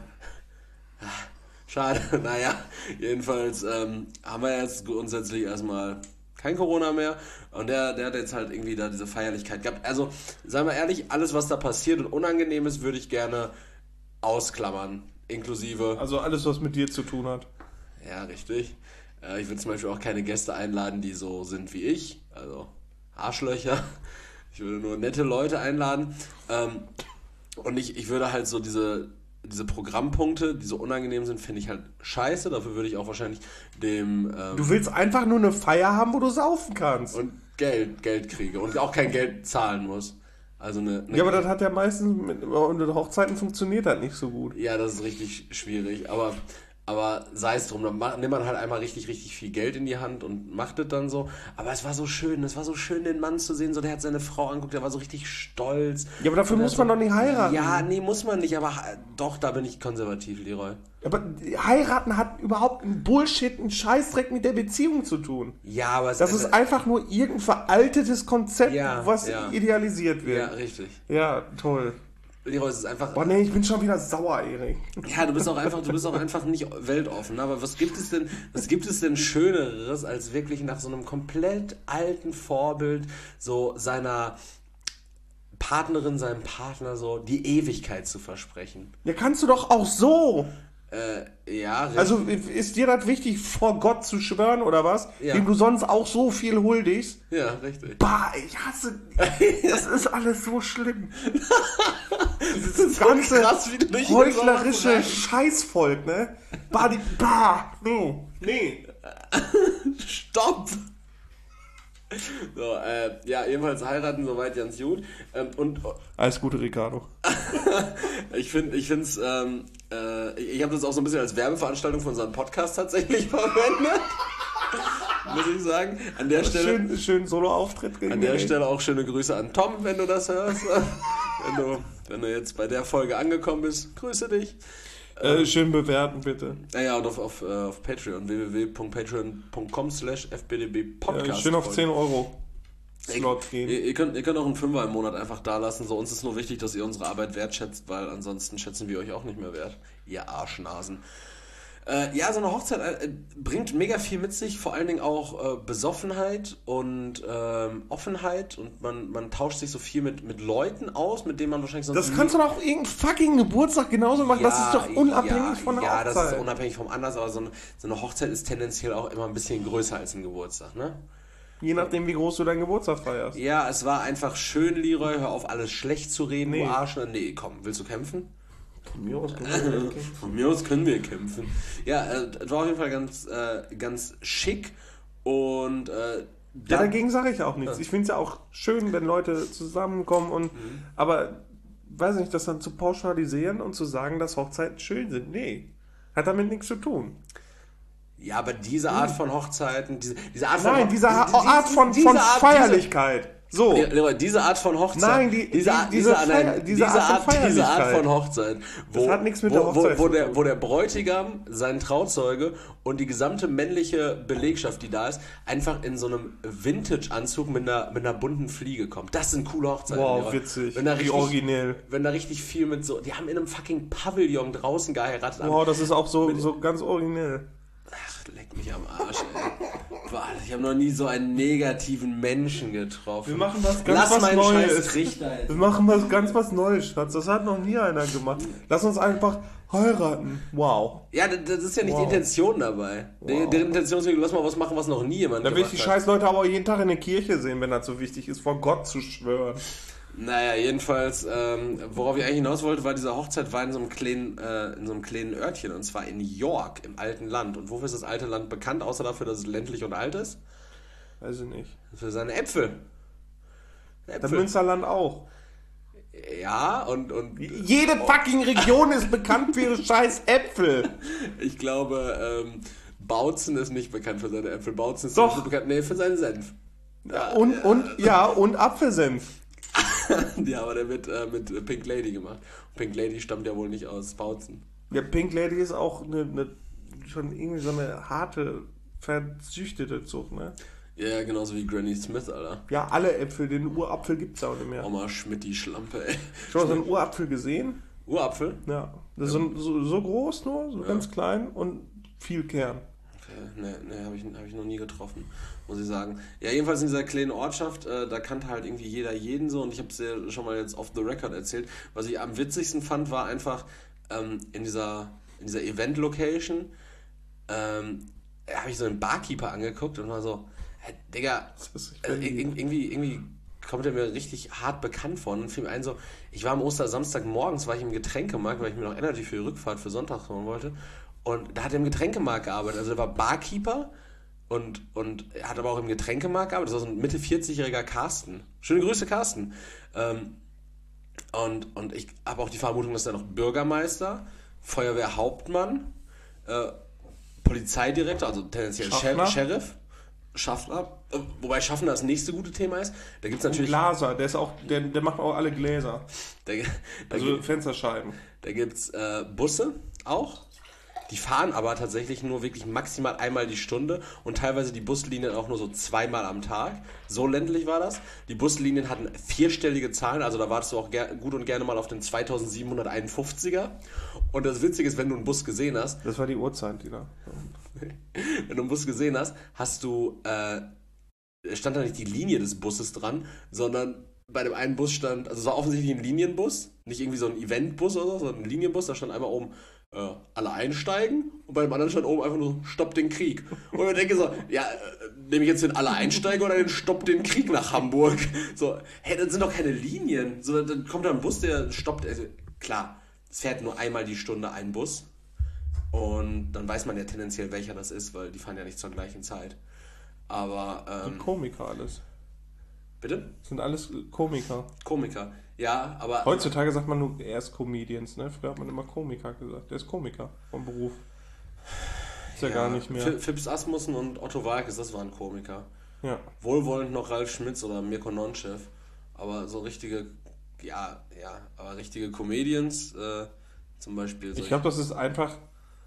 Schade. Naja, jedenfalls haben wir jetzt grundsätzlich erstmal kein Corona mehr. Und der hat jetzt halt irgendwie da diese Feierlichkeit gehabt. Also, seien wir ehrlich, alles, was da passiert und unangenehm ist, würde ich gerne ausklammern. Inklusive...
Also alles, was mit dir zu tun hat.
Ja, richtig. Ich würde zum Beispiel auch keine Gäste einladen, die so sind wie ich. Also Arschlöcher. Ich würde nur nette Leute einladen. Und ich würde halt so diese Programmpunkte, die so unangenehm sind, finde ich halt scheiße. Dafür würde ich auch wahrscheinlich dem...
Du willst einfach nur eine Feier haben, wo du saufen kannst.
Und Geld kriege und auch kein Geld zahlen muss. Also
ja, aber das hat ja meistens unter Hochzeiten funktioniert halt nicht so gut.
Ja, das ist richtig schwierig, aber sei es drum, dann nimmt man halt einmal richtig, richtig viel Geld in die Hand und macht das dann so. Aber es war so schön, den Mann zu sehen, so der hat seine Frau angeguckt, der war so richtig stolz.
Ja, aber dafür muss man doch nicht heiraten.
Ja, nee, muss man nicht, aber doch, da bin ich konservativ, Leroy.
Aber heiraten hat überhaupt einen Bullshit, einen Scheißdreck mit der Beziehung zu tun.
Ja, aber
das ist einfach nur irgendein veraltetes Konzept, was idealisiert wird.
Ja, richtig.
Ja, toll.
Leroy, es ist einfach...
Boah, nee, ich bin schon wieder sauer, Erik.
Ja, du bist auch einfach nicht weltoffen. Aber was gibt es denn Schöneres, als wirklich nach so einem komplett alten Vorbild so seiner Partnerin, seinem Partner so die Ewigkeit zu versprechen?
Ja, kannst du doch auch so.
Ja, richtig.
Also ist dir das wichtig, vor Gott zu schwören oder was?
Ja.
Dem du sonst auch so viel huldigst?
Ja, richtig.
Bah, ich hasse... Das ist alles so schlimm.
Das ist so
ganze
krass, wie du dich
heuchlerische Scheißvolk, ne? Nee.
Stopp! So, ja, ebenfalls heiraten, soweit ganz gut.
Alles Gute, Ricardo.
Ich habe das auch so ein bisschen als Werbeveranstaltung von unserem Podcast tatsächlich verwendet. Muss ich sagen. An der Stelle...
Schön Solo-Auftritt.
An der Stelle auch schöne Grüße an Tom, wenn du das hörst. Wenn du jetzt bei der Folge angekommen bist, grüße dich.
Schön bewerten, bitte.
Ja, und auf Patreon, www.patreon.com/fbdbpodcast.
Schön auf 10 Euro Slot gehen.
Ihr könnt auch einen Fünfer im Monat einfach da lassen. So, uns ist nur wichtig, dass ihr unsere Arbeit wertschätzt, weil ansonsten schätzen wir euch auch nicht mehr wert. Ihr Arschnasen. Ja, so eine Hochzeit bringt mega viel mit sich, vor allen Dingen auch Besoffenheit und Offenheit und man tauscht sich so viel mit Leuten aus, mit denen man wahrscheinlich sonst...
Das kannst du doch auch irgendeinen fucking Geburtstag genauso machen, das ist doch unabhängig von der Hochzeit.
Ja, das ist unabhängig vom Anlass, aber so eine Hochzeit ist tendenziell auch immer ein bisschen größer als ein Geburtstag, ne?
Je nachdem, wie groß du deinen Geburtstag feierst.
Ja, es war einfach schön, Leroy, hör auf, alles schlecht zu reden, du Arsch. Nee, komm, willst du kämpfen? Von mir aus können wir kämpfen. Ja, das war auf jeden Fall ganz schick und
dagegen sage ich auch nichts. Ich finde es ja auch schön, wenn Leute zusammenkommen und aber weiß nicht, das dann zu pauschalisieren und zu sagen, dass Hochzeiten schön sind. Nee, hat damit nichts zu tun.
Ja, aber diese Art von Hochzeiten, diese Art
von Feierlichkeit. So.
Diese Art von Hochzeit.
Nein, diese
Art von Hochzeit.
Das hat nichts mit der Hochzeit zu tun.
Wo der Bräutigam, sein Trauzeuge und die gesamte männliche Belegschaft, die da ist, einfach in so einem Vintage-Anzug mit einer bunten Fliege kommt. Das sind coole Hochzeiten.
Wow, witzig.
Wie
originell.
Wenn da richtig viel mit so... Die haben in einem fucking Pavillon draußen geheiratet.
Wow, das ist auch so ganz originell.
Ach, leck mich am Arsch, ey. Boah, ich habe noch nie so einen negativen Menschen getroffen.
Wir machen was Neues.
Trichter,
wir machen was Neues, Schatz. Das hat noch nie einer gemacht. Lass uns einfach heiraten. Wow.
Ja, das ist ja nicht die Intention dabei. Wow. Die Intention ist, lass mal was machen, was noch nie jemand
gemacht hat. Da will ich die scheiß Leute aber jeden Tag in der Kirche sehen, wenn das so wichtig ist, vor Gott zu schwören.
Naja, jedenfalls, worauf ich eigentlich hinaus wollte, war, diese Hochzeit war in so einem kleinen Örtchen, und zwar in York, im alten Land. Und wofür ist das alte Land bekannt, außer dafür, dass es ländlich und alt ist?
Weiß ich nicht.
Für seine Äpfel.
Das Münsterland auch.
Ja, und
jede fucking Region ist bekannt für ihre scheiß Äpfel.
Ich glaube, Bautzen ist nicht bekannt für seine Äpfel. Bautzen ist
Doch
bekannt, für seinen Senf.
Und Apfelsenf.
Ja, aber der wird mit Pink Lady gemacht. Pink Lady stammt ja wohl nicht aus Bautzen.
Ja, Pink Lady ist auch schon irgendwie so eine harte, verzüchtete Zucht, ne?
Ja, genauso wie Granny Smith, Alter.
Ja, alle Äpfel, den Urapfel gibt's auch nicht mehr.
Oma Schmidt, die Schlampe, ey.
Schon mal so einen Urapfel gesehen?
Urapfel?
Ja. Das ist so groß nur, so ganz klein und viel Kern.
Okay, ne, habe ich noch nie getroffen, muss ich sagen. Ja, jedenfalls in dieser kleinen Ortschaft, da kannte halt irgendwie jeder jeden so, und ich habe es ja schon mal jetzt off the record erzählt. Was ich am witzigsten fand, war einfach in dieser Event-Location, habe ich so einen Barkeeper angeguckt und war so, hey, Digga, irgendwie kommt er mir richtig hart bekannt vor. Und dann fiel mir ein so, ich war am Ostersamstag morgens, war ich im Getränkemarkt, weil ich mir noch Energy für die Rückfahrt für Sonntag holen wollte. Und da hat er im Getränkemarkt gearbeitet. Also er war Barkeeper und er hat aber auch im Getränkemarkt gearbeitet. Das war so ein Mitte 40-jähriger Carsten. Schöne Grüße, Carsten. Und ich habe auch die Vermutung, dass er noch Bürgermeister, Feuerwehrhauptmann, Polizeidirektor, also tendenziell Sheriff, Schaffner, wobei Schaffner das nächste gute Thema ist. Da gibt's natürlich
Glaser, der macht auch alle Gläser. Fensterscheiben.
Da gibt's Busse auch. Die fahren aber tatsächlich nur wirklich maximal einmal die Stunde und teilweise die Buslinien auch nur so zweimal am Tag. So ländlich war das. Die Buslinien hatten 4-stellige Zahlen, also da wartest du auch gut und gerne mal auf den 2751er. Und das Witzige ist, wenn du einen Bus gesehen hast...
Das war die Uhrzeit, die da...
Wenn du einen Bus gesehen hast, stand da nicht die Linie des Busses dran, sondern bei dem einen Bus stand, also es war offensichtlich ein Linienbus, nicht irgendwie so ein Eventbus oder so, sondern ein Linienbus, da stand einmal oben alle einsteigen, und bei dem anderen stand oben einfach nur Stopp den Krieg. Und ich denke so, ja, nehme ich jetzt den alle einsteigen oder den Stopp den Krieg nach Hamburg? So, hey, das sind doch keine Linien. So, dann kommt da ein Bus, der stoppt, also klar, es fährt nur einmal die Stunde ein Bus. Und dann weiß man ja tendenziell, welcher das ist, weil die fahren ja nicht zur gleichen Zeit. Aber...
Komiker alles.
Bitte?
Das sind alles Komiker.
Komiker, ja, aber...
Heutzutage sagt man nur, er ist Comedians, ne? Früher hat man immer Komiker gesagt. Der ist Komiker vom Beruf. Ist ja gar nicht mehr.
Fips Asmussen und Otto Walkes, das waren Komiker.
Ja.
Wohlwollend noch Ralf Schmitz oder Mirko Nonchev. Aber so richtige... aber richtige Comedians, zum Beispiel...
Ich glaube, das ist einfach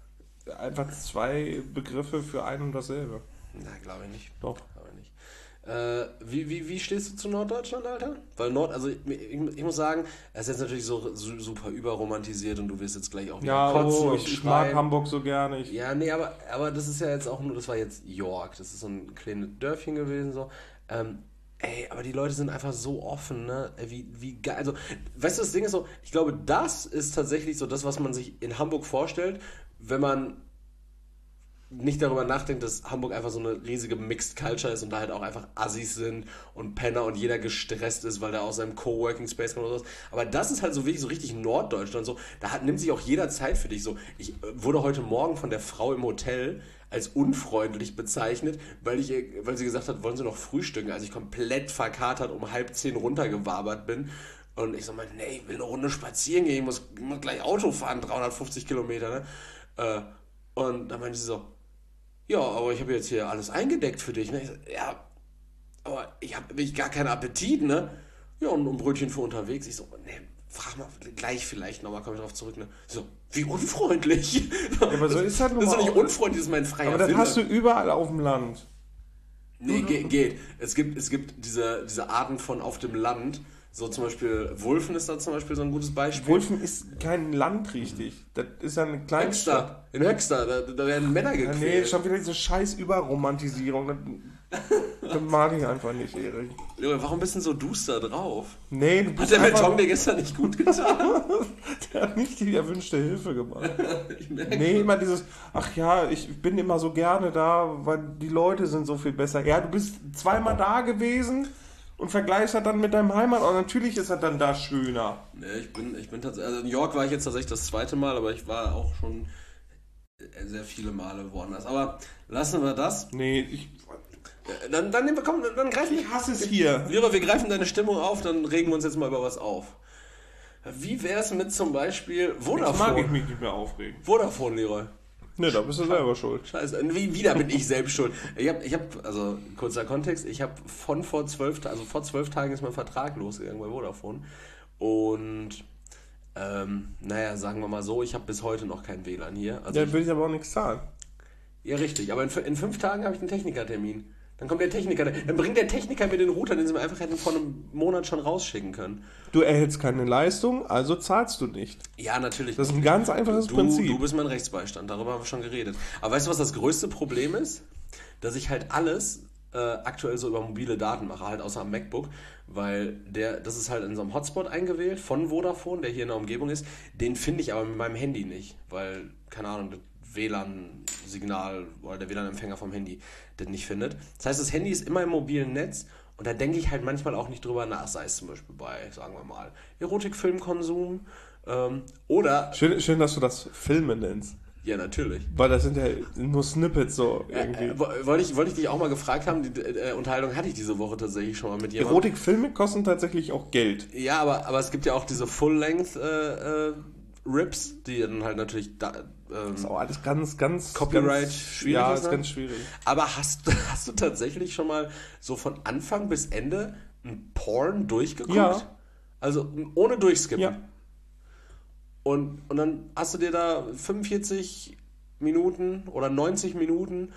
zwei Begriffe für ein und dasselbe.
Na, glaube ich nicht.
Doch.
Glaube ich nicht. Wie stehst du zu Norddeutschland, Alter? Weil ich muss sagen, es ist jetzt natürlich so super überromantisiert und du wirst jetzt gleich auch wieder kotzen.
Ich mag Hamburg so gerne.
Ja, nee, aber das ist ja jetzt auch nur, das war jetzt York, das ist so ein kleines Dörfchen gewesen, so. Aber die Leute sind einfach so offen, ne? Wie geil. Also, weißt du, das Ding ist so, ich glaube, das ist tatsächlich so das, was man sich in Hamburg vorstellt, wenn man nicht darüber nachdenkt, dass Hamburg einfach so eine riesige Mixed Culture ist und da halt auch einfach Assis sind und Penner und jeder gestresst ist, weil der aus seinem Coworking Space kommt oder sowas. Aber das ist halt so wirklich so richtig Norddeutschland. So, nimmt sich auch jeder Zeit für dich. So, ich wurde heute Morgen von der Frau im Hotel als unfreundlich bezeichnet, weil sie gesagt hat, wollen Sie noch frühstücken? Als ich komplett verkatert um 9:30 runtergewabert bin. Und ich so meinte, nee, ich will eine Runde spazieren gehen, ich muss gleich Auto fahren, 350 Kilometer, ne? Und da meinte sie so, ja, aber ich habe jetzt hier alles eingedeckt für dich. Ne? Ich so, ja, aber ich habe wirklich gar keinen Appetit, ne? Ja, und ein Brötchen für unterwegs. Ich so, ne, frag mal gleich vielleicht nochmal, komme ich drauf zurück, ne? So, wie unfreundlich.
Ja, aber so ist halt
das ist doch nicht unfreundlich, das ist mein freier
Aber das
Wille.
hast du überall auf dem Land.
Nee, geht. Es gibt diese Arten von auf dem Land. So zum Beispiel, Wulfen ist da zum Beispiel so ein gutes Beispiel.
Wulfen ist kein Land richtig. Das ist ja eine kleine Stadt.
In Höxter, da werden Männer gequält.
Ja, nee, schon wieder diese scheiß Überromantisierung. Das mag ich einfach nicht, Erik.
Warum bist du denn so duster drauf?
Nee, du
bist Hat der Beton dir gestern nicht gut getan?
Der hat nicht die erwünschte Hilfe gemacht. Nee, immer dieses, ach ja, ich bin immer so gerne da, weil die Leute sind so viel besser. Ja, du bist zweimal da gewesen und vergleichst das dann mit deinem Heimatort. Natürlich ist das dann da schöner.
Nee, ich bin tatsächlich, also in New York war ich jetzt tatsächlich das zweite Mal, aber ich war auch schon sehr viele Male woanders. Aber lassen wir das.
Nee,
Dann greifen wir.
Ich hasse es hier.
Leroy, wir greifen deine Stimmung auf, dann regen wir uns jetzt mal über was auf. Wie wär's mit zum Beispiel Vodafone?
Jetzt mag ich mich nicht mehr aufregen.
Vodafone, Leroy.
Ne, da bist du selber schuld.
Scheiße, wieder bin ich selbst schuld. Ich hab, also kurzer Kontext, ich habe vor 12 Tagen ist mein Vertrag losgegangen bei Vodafone. Und naja, sagen wir mal so, ich habe bis heute noch kein WLAN hier. Also
Ja, will ich aber auch nichts zahlen.
Ja, richtig, aber in 5 Tagen habe ich einen Technikertermin. Dann kommt der Techniker, dann bringt der Techniker mir den Router, den sie mir einfach hätten vor einem Monat schon rausschicken können.
Du erhältst keine Leistung, also zahlst du nicht.
Ja, natürlich.
Das ist ein ganz einfaches Prinzip.
Du bist mein Rechtsbeistand, darüber haben wir schon geredet. Aber weißt du, was das größte Problem ist? Dass ich halt alles aktuell so über mobile Daten mache, halt außer am MacBook, weil das ist halt in so einem Hotspot eingewählt von Vodafone, der hier in der Umgebung ist. Den finde ich aber mit meinem Handy nicht, weil, keine Ahnung, das WLAN-Signal oder der WLAN-Empfänger vom Handy das nicht findet. Das heißt, das Handy ist immer im mobilen Netz und da denke ich halt manchmal auch nicht drüber nach, sei es zum Beispiel bei, sagen wir mal, Erotikfilmkonsum oder...
Schön, dass du das Filme nennst.
Ja, natürlich.
Weil das sind ja nur Snippets so irgendwie.
Wollte ich dich auch mal gefragt haben, die Unterhaltung hatte ich diese Woche tatsächlich schon mal mit jemandem.
Erotikfilme kosten tatsächlich auch Geld.
Ja, aber es gibt ja auch diese Full-Length Rips, die dann halt natürlich
das ist auch alles ganz
Copyright schwierig.
Ja, ist ganz schwierig.
Aber hast du tatsächlich schon mal so von Anfang bis Ende ein Porn durchgeguckt? Ja. Also ohne durchskippen?
Ja.
Und dann hast du dir da 45 Minuten oder 90 Minuten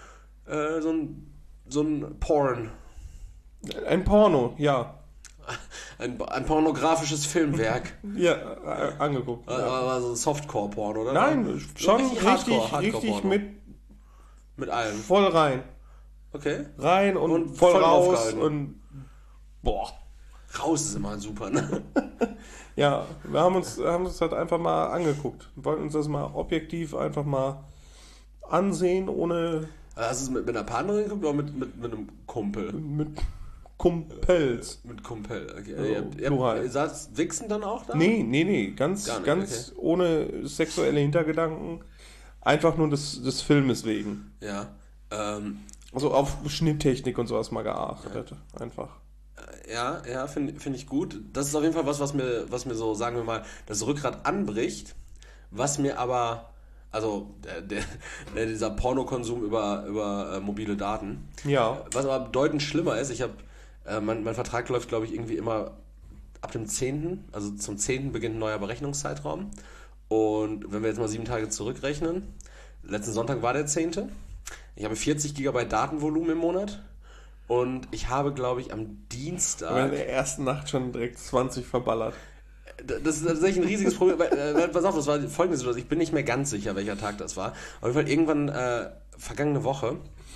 so ein Porn.
Ein Porno, ja.
Ein pornografisches Filmwerk.
Ja, angeguckt.
Aber so ein Softcore-Porn, oder?
Nein, schon richtig
mit allem.
Voll rein.
Okay.
Rein und voll raus und boah.
Raus ist immer super, ne?
Ja, wir haben uns halt einfach mal angeguckt. Wir wollten uns das mal objektiv einfach mal ansehen, ohne...
Hast du es mit einer Partnerin geguckt oder mit einem Kumpel?
Mit Kumpels.
Mit Kumpel, okay.
Plural.
Ihr seid Wichsen dann auch da?
Nee. Ganz okay. Ohne sexuelle Hintergedanken. Einfach nur des Filmes wegen.
Ja.
Also auf Schnitttechnik und sowas mal geachtet. Ja. Einfach.
Ja, finde ich gut. Das ist auf jeden Fall was mir so, sagen wir mal, das Rückgrat anbricht. Was mir aber, also dieser Pornokonsum über mobile Daten.
Ja.
Was aber bedeutend schlimmer ist, ich habe mein Vertrag läuft, glaube ich, irgendwie immer ab dem 10., also zum 10. beginnt ein neuer Berechnungszeitraum. Und wenn wir jetzt mal 7 Tage zurückrechnen, letzten Sonntag war der 10. Ich habe 40 GB Datenvolumen im Monat und ich habe, glaube ich, am Dienstag...
Aber in der ersten Nacht schon direkt 20 verballert.
Das ist tatsächlich ein riesiges Problem. Pass auf, das war folgende Situation. Ich bin nicht mehr ganz sicher, welcher Tag das war. Auf jeden Fall irgendwann vergangene Woche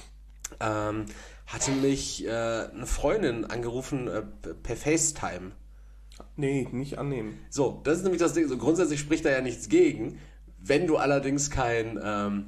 hatte mich eine Freundin angerufen per FaceTime.
Nee, nicht annehmen.
So, das ist nämlich das Ding. So, grundsätzlich spricht da ja nichts gegen. Wenn du allerdings kein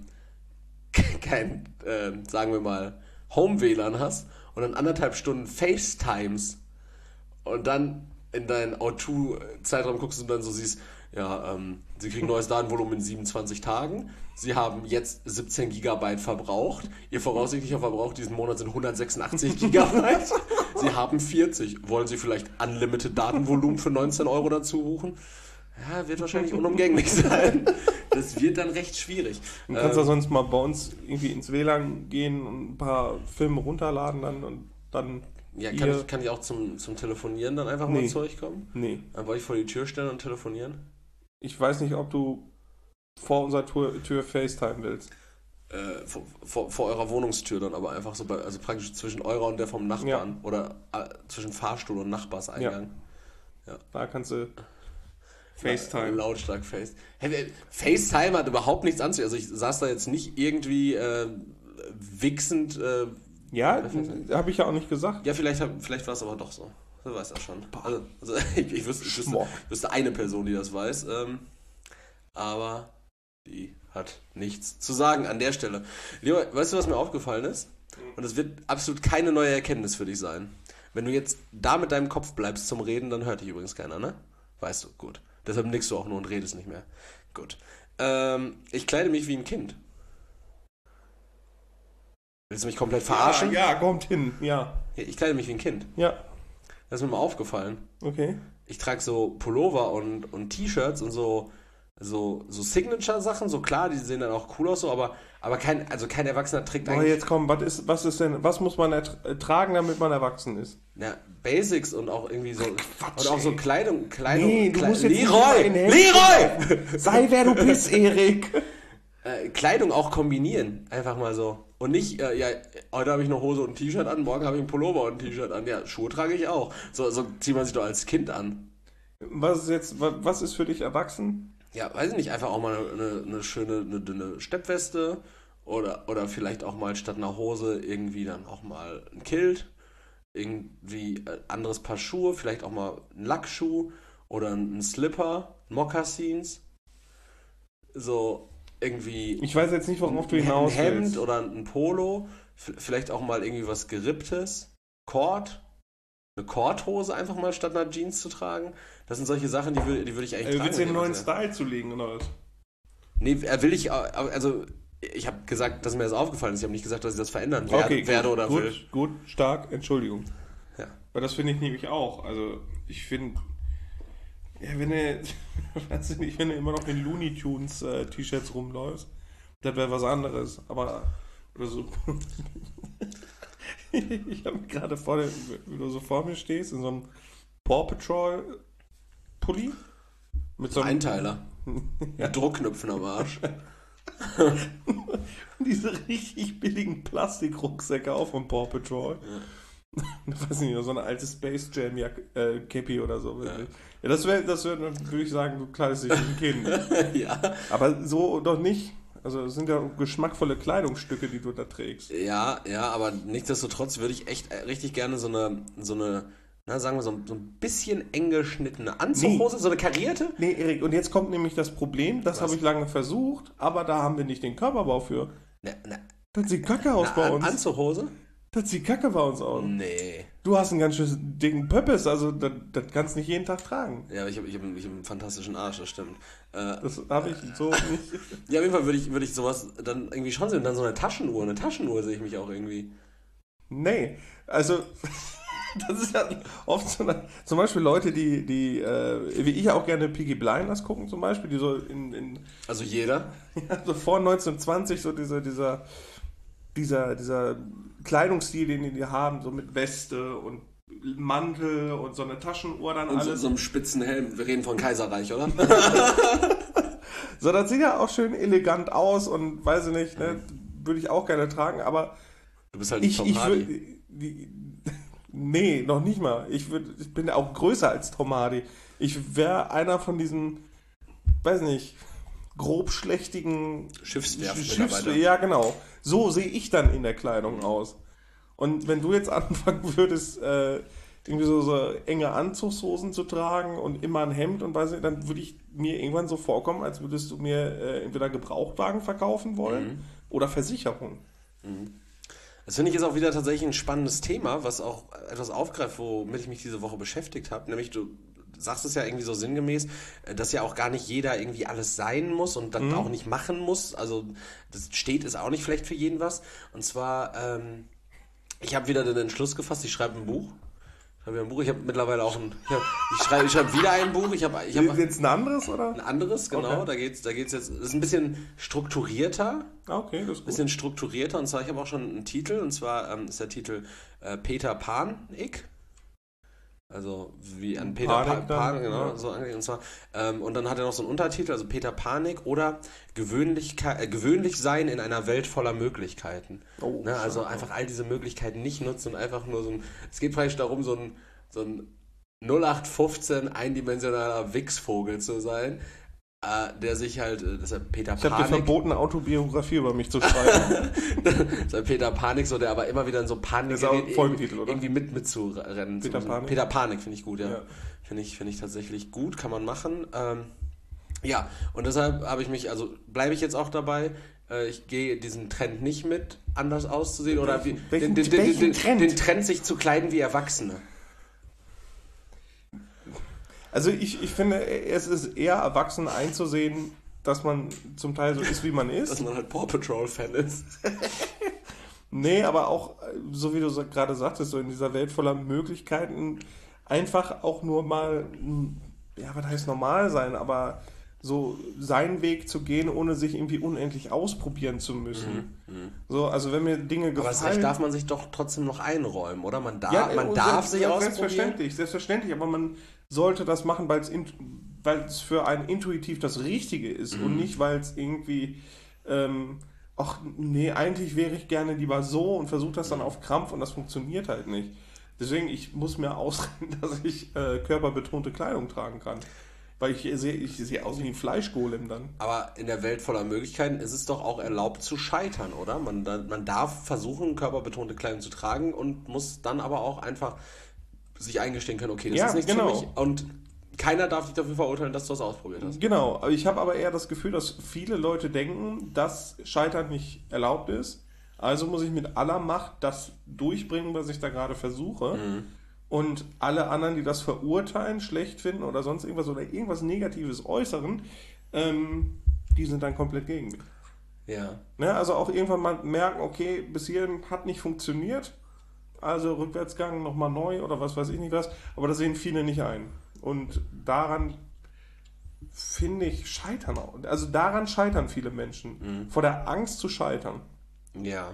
sagen wir mal, Home-WLAN hast und dann 1,5 Stunden FaceTimes und dann in deinen O2-Zeitraum guckst und dann so siehst, ja, sie kriegen neues Datenvolumen in 27 Tagen, sie haben jetzt 17 Gigabyte verbraucht, ihr voraussichtlicher Verbrauch diesen Monat sind 186 Gigabyte, sie haben 40, wollen sie vielleicht Unlimited Datenvolumen für 19 Euro dazu buchen? Ja, wird wahrscheinlich unumgänglich sein. Das wird dann recht schwierig.
Du kannst ja sonst mal bei uns irgendwie ins WLAN gehen und ein paar Filme runterladen dann und dann...
Ja, kann ich auch zum Telefonieren dann einfach mal zu euch kommen?
Nee.
Dann wollte ich vor die Tür stellen und telefonieren?
Ich weiß nicht, ob du vor unserer Tür FaceTime willst.
Vor eurer Wohnungstür dann aber einfach so, also praktisch zwischen eurer und der vom Nachbarn oder zwischen Fahrstuhl und Nachbarseingang.
Ja. Da kannst du FaceTime.
Lautstark FaceTime hat überhaupt nichts anzuziehen. Also ich saß da jetzt nicht irgendwie wichsend.
Ja, habe ich ja auch nicht gesagt.
Ja, vielleicht war es aber doch so. Du weißt das schon. Also ich wüsste eine Person, die das weiß. Aber die hat nichts zu sagen an der Stelle. Lieber, weißt du, was mir aufgefallen ist? Und es wird absolut keine neue Erkenntnis für dich sein. Wenn du jetzt da mit deinem Kopf bleibst zum Reden, dann hört dich übrigens keiner, ne? Weißt du, gut. Deshalb nickst du auch nur und redest nicht mehr. Gut. Ich kleide mich wie ein Kind. Willst du mich komplett verarschen?
Ja, kommt hin, ja.
Ich kleide mich wie ein Kind.
Ja.
Das ist mir mal aufgefallen.
Okay.
Ich trage so Pullover und T-Shirts und so Signature-Sachen, so klar, die sehen dann auch cool aus, so, aber kein Erwachsener trägt eigentlich...
Aber jetzt komm, was muss man tragen, damit man erwachsen ist?
Ja, Basics und auch irgendwie so...
Quatsch,
und auch so Kleidung...
Nee, du musst jetzt
Leroy!
Sei wer du bist, Erik!
Kleidung auch kombinieren, einfach mal so. Und nicht, heute habe ich eine Hose und ein T-Shirt an, morgen habe ich ein Pullover und ein T-Shirt an. Ja, Schuhe trage ich auch. So zieht man sich doch als Kind an.
Was ist für dich erwachsen?
Ja, weiß ich nicht, einfach auch mal eine schöne, eine dünne Steppweste oder vielleicht auch mal statt einer Hose irgendwie dann auch mal ein Kilt, irgendwie ein anderes Paar Schuhe, vielleicht auch mal ein Lackschuh oder ein Slipper, Mokassins, so irgendwie...
Ich weiß jetzt nicht, worauf du hinaus willst.
Ein Hemd oder ein Polo, vielleicht auch mal irgendwie was Geripptes, eine Kordhose einfach mal statt einer Jeans zu tragen. Das sind solche Sachen, die würde ich eigentlich tragen.
Willst du den neuen Style zulegen, oder was?
Nee, also ich habe gesagt, dass mir das aufgefallen ist. Ich habe nicht gesagt, dass ich das verändern werde oder will.
Gut, stark, Entschuldigung.
Ja.
Weil das finde ich nämlich auch. Also ich finde, ja, wenn du immer noch in Looney Tunes T-Shirts rumläufst, das wäre was anderes. Aber oder so. Ich habe gerade wie du so vor mir stehst, in so einem Paw Patrol Pulli. Mit so einem
Einteiler. Mit Druckknöpfen am Arsch.
Diese richtig billigen Plastikrucksäcke auch von Paw Patrol. Ja. Ich weiß nicht, so eine alte Space Jam Cappy oder so. Ja, das wäre, würde ich sagen, du kleidest dich wie ein Kind.
Ja.
Aber so doch nicht. Also es sind ja geschmackvolle Kleidungsstücke, die du da trägst.
Ja, aber nichtsdestotrotz würde ich echt richtig gerne so eine sagen wir so ein bisschen eng geschnittene Anzughose, so eine karierte.
Nee, Erik, und jetzt kommt nämlich das Problem, das habe ich lange versucht, aber da haben wir nicht den Körperbau für. Das sieht kacke aus bei uns.
Anzughose?
Das sieht kacke bei uns aus.
Nee.
Du hast einen ganz schön dicken Pöppes, also das kannst du nicht jeden Tag tragen.
Ja, aber ich hab einen fantastischen Arsch, das stimmt.
Das habe ich so nicht.
Ja, auf jeden Fall würde ich sowas dann irgendwie schon sehen. Und dann so eine Taschenuhr sehe ich mich auch irgendwie.
Nee, also das ist ja oft so zum Beispiel Leute, die wie ich auch gerne Peaky Blinders gucken zum Beispiel, die so in
also jeder?
Ja, so vor 1920 so dieser Kleidungsstil, den die haben, so mit Weste und Mantel und so eine Taschenuhr dann
und
alles.
So einem spitzen Helm. Wir reden von Kaiserreich, oder?
So, das sieht ja auch schön elegant aus und weiß ich nicht, ne, würde ich auch gerne tragen, aber
du bist halt nicht Tom Hardy.
Nee, noch nicht mal. Ich bin ja auch größer als Tom Hardy. Ich wäre einer von diesen, weiß nicht, grobschlächtigen
Schiffswerft-Mitarbeiter.
Ja, genau. So sehe ich dann in der Kleidung aus. Und wenn du jetzt anfangen würdest, irgendwie so enge Anzugshosen zu tragen und immer ein Hemd und weiß nicht, dann würde ich mir irgendwann so vorkommen, als würdest du mir entweder Gebrauchtwagen verkaufen wollen oder Versicherung.
Das finde ich jetzt auch wieder tatsächlich ein spannendes Thema, was auch etwas aufgreift, womit ich mich diese Woche beschäftigt habe. Nämlich, du sagst es ja irgendwie so sinngemäß, dass ja auch gar nicht jeder irgendwie alles sein muss und das auch nicht machen muss. Also das ist auch nicht vielleicht für jeden was. Und zwar, ich habe wieder den Entschluss gefasst, ich schreibe ein Buch. habe ja ein Buch. Ich habe mittlerweile auch ich schreibe wieder ein Buch. Ich habe
jetzt ein anderes, oder?
Ein anderes, genau. Okay. Da geht's jetzt. Das ist ein bisschen strukturierter.
Okay, das ist gut.
Bisschen strukturierter. Und zwar, ich habe auch schon einen Titel. Und zwar ist der Titel Peter Pan-Ik. Also wie an Peter Pan, genau, ja. So angelegt. Und zwar, und dann hat er noch so einen Untertitel, also Peter Panik oder gewöhnlich sein in einer Welt voller Möglichkeiten. Oh, ne, also einfach all diese Möglichkeiten nicht nutzen und einfach nur es geht vielleicht darum, so ein 0815 eindimensionaler Wichsvogel zu sein, der sich halt, das ist ja Peter Panik.
Ich habe dir verboten, eine Autobiografie über mich zu schreiben.
Das ist ja Peter Panik, so, der aber immer wieder in so Panik irgendwie mitzurennen. Peter Panik finde ich gut, ja. Finde ich tatsächlich gut, kann man machen. Ja, und deshalb bleibe ich jetzt auch dabei, ich gehe diesen Trend nicht mit, anders auszusehen oder den Trend, sich zu kleiden wie Erwachsene.
Also ich finde, es ist eher erwachsen einzusehen, dass man zum Teil so ist, wie man ist.
Dass man halt Paw Patrol-Fan ist.
Nee, aber auch, so wie du gerade sagtest, so in dieser Welt voller Möglichkeiten, einfach auch nur mal, ja, was heißt normal sein, aber so seinen Weg zu gehen, ohne sich irgendwie unendlich ausprobieren zu müssen. So, also wenn mir Dinge gefallen... Aber das Recht
darf man sich doch trotzdem noch einräumen, oder? Man darf sich ausprobieren.
Selbstverständlich, aber man sollte das machen, weil es für einen intuitiv das Richtige ist und nicht, weil es irgendwie, eigentlich wäre ich gerne lieber so und versuche das dann auf Krampf und das funktioniert halt nicht. Deswegen, ich muss mir ausreden, dass ich körperbetonte Kleidung tragen kann. Weil ich sehe aus wie ein Fleischgolem dann.
Aber in der Welt voller Möglichkeiten ist es doch auch erlaubt zu scheitern, oder? Man darf versuchen, körperbetonte Kleidung zu tragen und muss dann aber auch einfach sich eingestehen können, okay, das ist nichts für mich. Und keiner darf dich dafür verurteilen, dass du das ausprobiert hast.
Genau, ich habe aber eher das Gefühl, dass viele Leute denken, dass Scheitern nicht erlaubt ist. Also muss ich mit aller Macht das durchbringen, was ich da gerade versuche. Und alle anderen, die das verurteilen, schlecht finden oder sonst irgendwas oder irgendwas Negatives äußern, die sind dann komplett gegen mich.
Ja.
Ne, also auch irgendwann mal merken, okay, bis hierhin hat nicht funktioniert, also Rückwärtsgang nochmal neu oder was weiß ich nicht was, aber das sehen viele nicht ein. Und daran finde ich scheitern auch. Also daran scheitern viele Menschen. Vor der Angst zu scheitern.
Ja.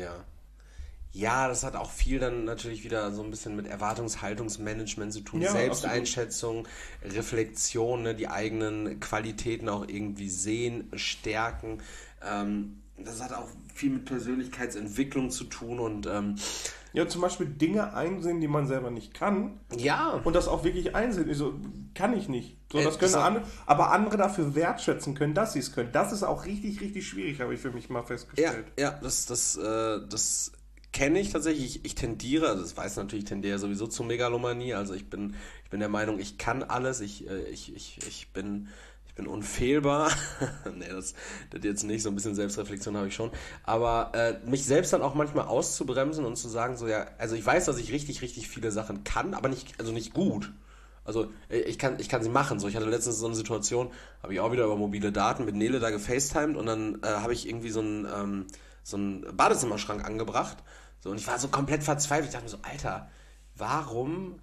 Ja, das hat auch viel dann natürlich wieder so ein bisschen mit Erwartungshaltungsmanagement zu tun, Selbsteinschätzung, absolut. Reflexion, ne, die eigenen Qualitäten auch irgendwie sehen, stärken. Das hat auch viel mit Persönlichkeitsentwicklung zu tun und
ja, zum Beispiel Dinge einsehen, die man selber nicht kann.
Ja.
Und das auch wirklich einsehen. So, kann ich nicht. So, das können andere, aber andere dafür wertschätzen können, dass sie es können. Das ist auch richtig, richtig schwierig, habe ich für mich mal festgestellt.
Ja, das kenne ich tatsächlich. Ich tendiere, also das weiß natürlich, ich tendiere sowieso zur Megalomanie. Also ich bin der Meinung, ich kann alles. Ich bin unfehlbar. Nee, das jetzt nicht, so ein bisschen Selbstreflexion habe ich schon. Aber mich selbst dann auch manchmal auszubremsen und zu sagen, so ja, also ich weiß, dass ich richtig, richtig viele Sachen kann, aber nicht gut. Also ich kann sie machen. So, ich hatte letztens so eine Situation, habe ich auch wieder über mobile Daten mit Nele da gefacetimed und dann habe ich irgendwie so einen Badezimmerschrank angebracht. So, und ich war so komplett verzweifelt. Ich dachte mir so, Alter, warum